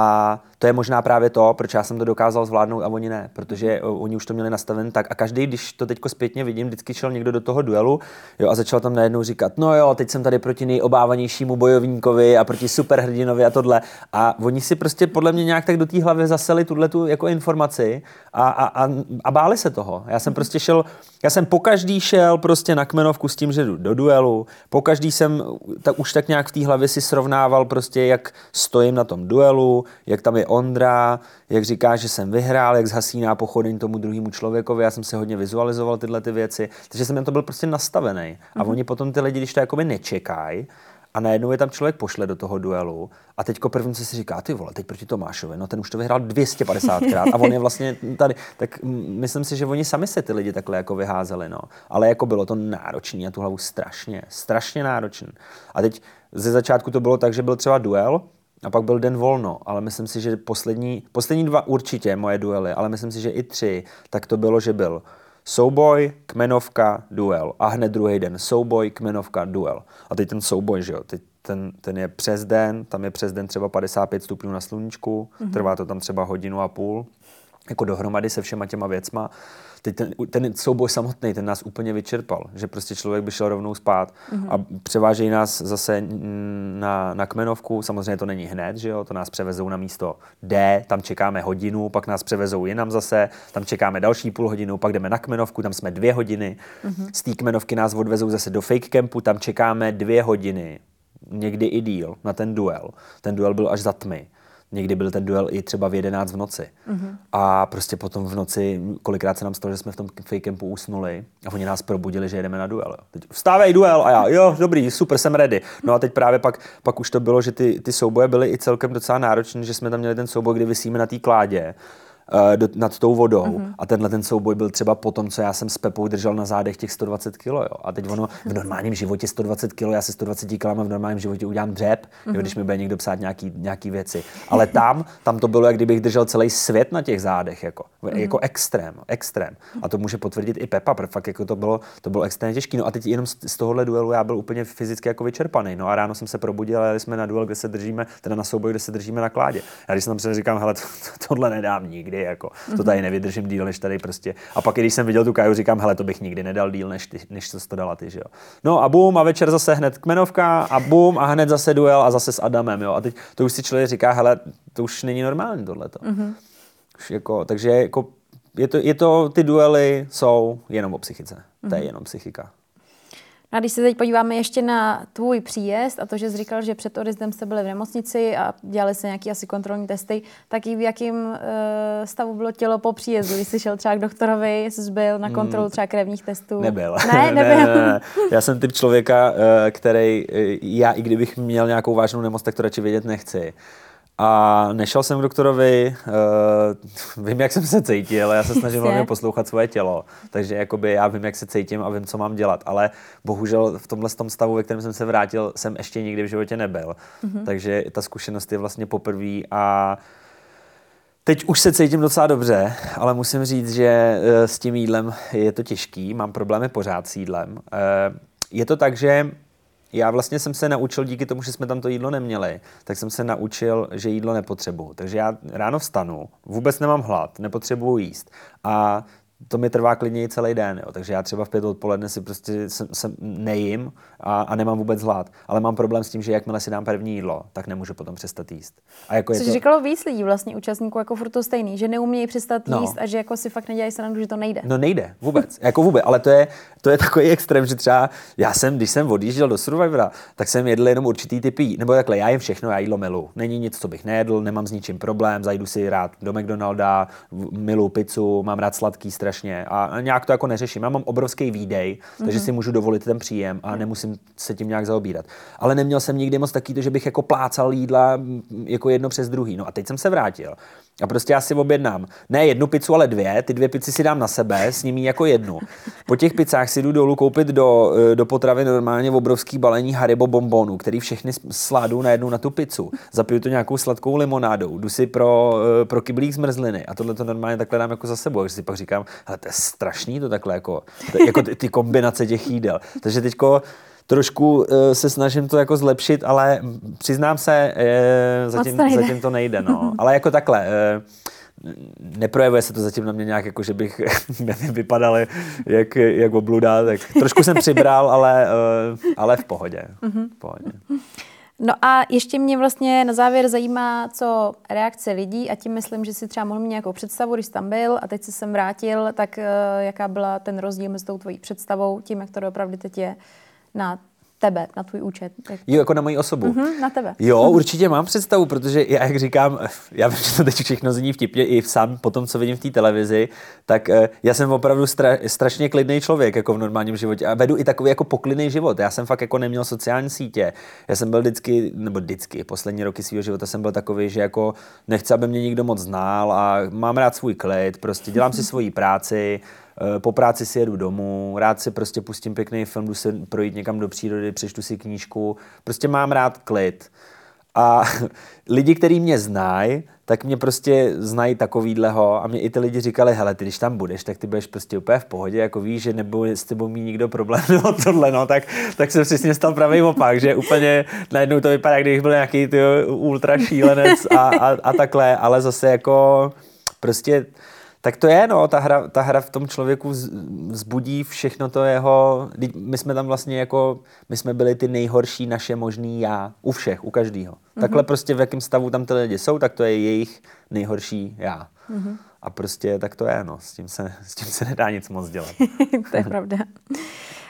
a to je možná právě to, proč já jsem to dokázal zvládnout a oni ne, protože oni už to měli nastaven tak a každý, když to teďko zpětně vidím, vždycky šel někdo do toho duelu, jo, a začal tam najednou říkat, no jo, teď jsem tady proti nejobávanějšímu bojovníkovi a proti superhrdinovi a tohle a oni si prostě podle mě nějak tak do té hlavy zaseli tuhletu jako informaci a, a, a, a báli se toho. Já jsem prostě šel, já jsem pokaždý šel prostě na kmenovku s tím, že jdu do duelu, pokaždý jsem tak už tak nějak v té hlavě si srovnával prostě, jak stojím na tom duelu, jak tam je Ondra, jak říká, že jsem vyhrál, jak zhasíná pochodeň tomu druhému člověkovi, já jsem se hodně vizualizoval tyhle ty věci, takže jsem na to byl prostě nastavený. A mm-hmm. oni potom ty lidi, když to jakoby nečekají, a najednou je tam člověk pošle do toho duelu a teďko první se si říká, ty vole, teď proti Tomášovi, no ten už to vyhrál dvě stě padesátkrát a on je vlastně tady, tak myslím si, že oni sami se ty lidi takhle jako vyházeli, no. Ale jako bylo to náročný na tu hlavu strašně, strašně náročný. A teď ze začátku to bylo tak, že byl třeba duel, a pak byl den volno, ale myslím si, že poslední, poslední dva určitě moje duely, ale myslím si, že i tři, tak to bylo, že byl souboj, kmenovka, duel. A hned druhý den souboj, kmenovka, duel. A teď ten souboj, že jo, teď ten, ten je přes den, tam je přes den třeba padesát pět stupňů na sluníčku, mm-hmm. trvá to tam třeba hodinu a půl, jako dohromady se všema těma věcma. Teď ten, ten souboj samotný, ten nás úplně vyčerpal, že prostě člověk by šel rovnou spát mm-hmm. a převážejí nás zase na, na kmenovku, samozřejmě to není hned, že jo, to nás převezou na místo D, tam čekáme hodinu, pak nás převezou jinam zase, tam čekáme další půl hodinu, pak jdeme na kmenovku, tam jsme dvě hodiny, mm-hmm. z té kmenovky nás odvezou zase do fake campu, tam čekáme dvě hodiny, někdy i díl na ten duel, ten duel byl až za tmy. někdy byl ten duel i třeba v jedenáct v noci. Mm-hmm. A prostě potom v noci, kolikrát se nám stalo, že jsme v tom fake campu usnuli a oni nás probudili, že jedeme na duel. Teď, vstávej duel a já, jo, dobrý, super, jsem ready. No a teď právě pak, pak už to bylo, že ty, ty souboje byly i celkem docela náročné, že jsme tam měli ten souboj, kdy visíme na té kládě do, nad tou vodou mm-hmm. a tenhle ten souboj byl třeba po tom, co já jsem s Pepou držel na zádech těch sto dvacet kilo, jo. A teď ono v normálním životě sto dvacet kilo, já se sto dvacet kilama v normálním životě udělám dřep, mm-hmm. jo, když mi bude někdo psát nějaký, nějaký věci. Ale tam, tam to bylo, jak kdybych držel celý svět na těch zádech, jako, mm-hmm. jako extrém, extrém. A to může potvrdit i Pepa, protože fakt jako to bylo, to bylo extrémně těžké. No a teď jenom z, z tohohle duelu já byl úplně fyzicky jako vyčerpaný. No a ráno jsem se probudil, ale jsme na duel, kde se držíme, teda na souboj, kde se držíme na kládě. Já když jsem tam říkám, hele, to, to, tohle nedám nikdy, jako. To tady nevydržím díl, než tady prostě. A pak, když jsem viděl tu Kaju, říkám, hele, to bych nikdy nedal díl, než, ty, než to dala ty, že jo. No a bum, a večer zase hned kmenovka a bum, a hned zase duel a zase s Adamem, jo. A teď to už si člověk říká, hele, to už není normální tohleto. Mm-hmm. Už jako, takže jako, je to, je to, ty duely jsou jenom o psychice. Mm-hmm. To je jenom psychika. A když se teď podíváme ještě na tvůj příjezd a to, že jsi říkal, že před odjezdem jste byli v nemocnici a dělali se nějaké asi kontrolní testy, tak i v jakém uh, stavu bylo tělo po příjezdu? Když jsi šel třeba k doktorovi, jsi byl na kontrolu třeba krevních testů? Nebyl. Ne, nebyl. ne, ne, ne. Já jsem typ člověka, který já, i kdybych měl nějakou vážnou nemoc, tak to radši vědět nechci. A nešel jsem k doktorovi, uh, vím, jak jsem se cítil, já se snažím hlavně poslouchat svoje tělo, takže jakoby já vím, jak se cítím a vím, co mám dělat, ale bohužel v tomhle tom stavu, ve kterém jsem se vrátil, jsem ještě nikdy v životě nebyl, mm-hmm. takže ta zkušenost je vlastně poprvé a teď už se cítím docela dobře, ale musím říct, že s tím jídlem je to těžký, mám problémy pořád s jídlem. Uh, je to tak, že já vlastně jsem se naučil, díky tomu, že jsme tam to jídlo neměli, tak jsem se naučil, že jídlo nepotřebuju. Takže já ráno vstanu, vůbec nemám hlad, nepotřebuju jíst a to mi trvá klidně i celý den, jo. Takže já třeba v pět odpoledne si prostě jsem, jsem nejím a, a nemám vůbec hlad. Ale mám problém s tím, že jakmile si dám první jídlo, tak nemůžu potom přestat jíst. A jako Což je to... říkalo víc lidí vlastně účastníků, jako furt to stejný, že neumějí přestat no. jíst a že jako si fakt nedělají srandu, že to nejde. No nejde, vůbec, jako vůbec, ale to je, to je takový extrém, že třeba já jsem, když jsem odjížděl do Survivora, tak jsem jedl jenom určitý typ jí, nebo takhle, já jim všechno, já jídlo milu. Není nic, co bych nejedl, nemám s ničím problém, zajdu si rád do McDonalda, milu pizzu, mám rád sladký strašně a nějak to jako neřeším. Já mám obrovský výdej, takže mm-hmm. si můžu dovolit ten příjem a nemusím se tím nějak zaobírat. Ale neměl jsem nikdy moc taky to, že bych jako plácal jídla jako jedno přes druhý. No a teď jsem se vrátil. A prostě já si objednám ne jednu pizzu, ale dvě. Ty dvě pici si dám na sebe, s nimi jako jednu. Po těch pizzách si jdu dolů koupit do, do potravy normálně v obrovský balení Haribo bonbonů, který všechny sládou najednou na tu pizzu. Zapiju to nějakou sladkou limonádou, jdu si pro, pro kyblík zmrzliny a tohle to normálně takhle dám jako za sebou. Takže si pak říkám, hele, to je strašný to takhle jako, to, jako ty, ty kombinace těch jídel. Takže teďko trošku uh, se snažím to jako zlepšit, ale přiznám se, uh, zatím, to zatím to nejde, no. Ale jako takhle, uh, neprojevuje se to zatím na mě nějak, jako že bych vypadal jak, jak obluda, tak trošku jsem přibral, ale, uh, ale v pohodě. V pohodě. No a ještě mě vlastně na závěr zajímá, co reakce lidí a tím myslím, že si třeba mohl mít nějakou představu, když jsi tam byl a teď se sem vrátil, tak uh, jaká byla ten rozdíl mezi tou tvojí představou, tím, jak to opravdu teď je na tebe, na tvůj účet. Jak... Jo, jako na moji osobu. Mm-hmm, na tebe. Jo, určitě mám představu, protože já, jak říkám, já vím, že to teď všechno zní vtipně i sám po tom, co vidím v té televizi, tak uh, já jsem opravdu stra, strašně klidný člověk jako v normálním životě a vedu i takový jako poklidný život. Já jsem fakt jako neměl sociální sítě. Já jsem byl vždycky, nebo vždycky, poslední roky svého života jsem byl takový, že jako nechci, aby mě nikdo moc znal a mám rád svůj klid, prostě dělám si svoji práci, po práci si jedu domů, rád si prostě pustím pěkný film, jdu se projít někam do přírody, přečtu si knížku, prostě mám rád klid. A lidi, kteří mě znají, tak mě prostě znají takovýhleho a mě i ty lidi říkali, hele, ty když tam budeš, tak ty budeš prostě úplně v pohodě, jako víš, že nebude s tebou mít nikdo problém nebo tohle, no, tak, tak jsem přesně stal pravý opak, že úplně najednou to vypadá, kdybych byl nějaký ty ultra šílenec a, a, a takhle, ale zase jako prostě tak to je, no, ta hra, ta hra v tom člověku vzbudí všechno to jeho, my jsme tam vlastně jako, my jsme byli ty nejhorší naše možný já, u všech, u každého. Mm-hmm. Takhle prostě v jakém stavu tam ty lidi jsou, tak to je jejich nejhorší já. Mm-hmm. A prostě tak to je, no, s tím se, s tím se nedá nic moc dělat. To je pravda.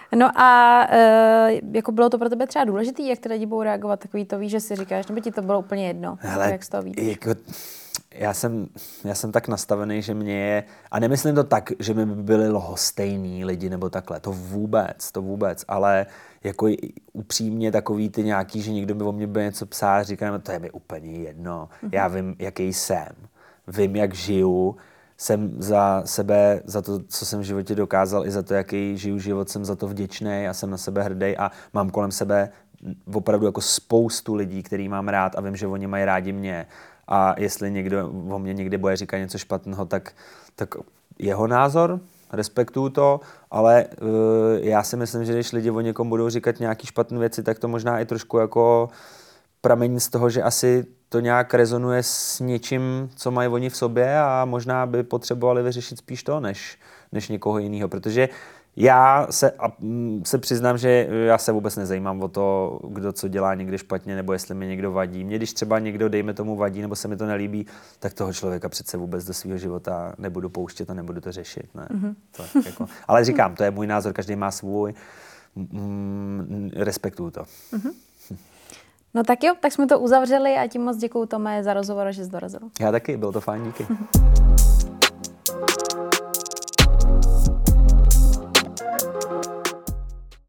No a e, jako bylo to pro tebe třeba důležité, jak ty lidi budou reagovat, takový to víš, že si říkáš, nebo ti to bylo úplně jedno, Hele, jak z toho víš? Jako, já, jsem, já jsem tak nastavený, že mě je, a nemyslím to tak, že mi by byli lhostejní lidi nebo takhle, to vůbec, to vůbec, ale jako upřímně takový ty nějaký, že někdo by o mě bude něco psát, říká, no to je mi úplně jedno, mm-hmm. já vím, jaký jsem, vím, jak žiju, jsem za sebe, za to, co jsem v životě dokázal, i za to, jaký žiju život, jsem za to vděčný a jsem na sebe hrdý a mám kolem sebe opravdu jako spoustu lidí, který mám rád a vím, že oni mají rádi mě. A jestli někdo o mě někdy bude říkat něco špatného, tak, tak jeho názor, respektuju to, ale uh, já si myslím, že když lidi o někom budou říkat nějaký špatné věci, tak to možná i trošku jako pramení z toho, že asi to nějak rezonuje s něčím, co mají oni v sobě a možná by potřebovali vyřešit spíš to, než, než někoho jiného, protože já se, a, se přiznám, že já se vůbec nezajímám o to, kdo co dělá někdy špatně, nebo jestli mi někdo vadí. Mně, když třeba někdo, dejme tomu, vadí, nebo se mi to nelíbí, tak toho člověka přece vůbec do svého života nebudu pouštět a nebudu to řešit. Ne? Mm-hmm. To, jako, ale říkám, to je můj názor, každý má svůj, mm, respektuju to. Mm-hmm. No tak jo, tak jsme to uzavřeli a tím moc děkuju, Tome, za rozhovor, že jsi dorazil. Já taky, bylo to fajn, díky.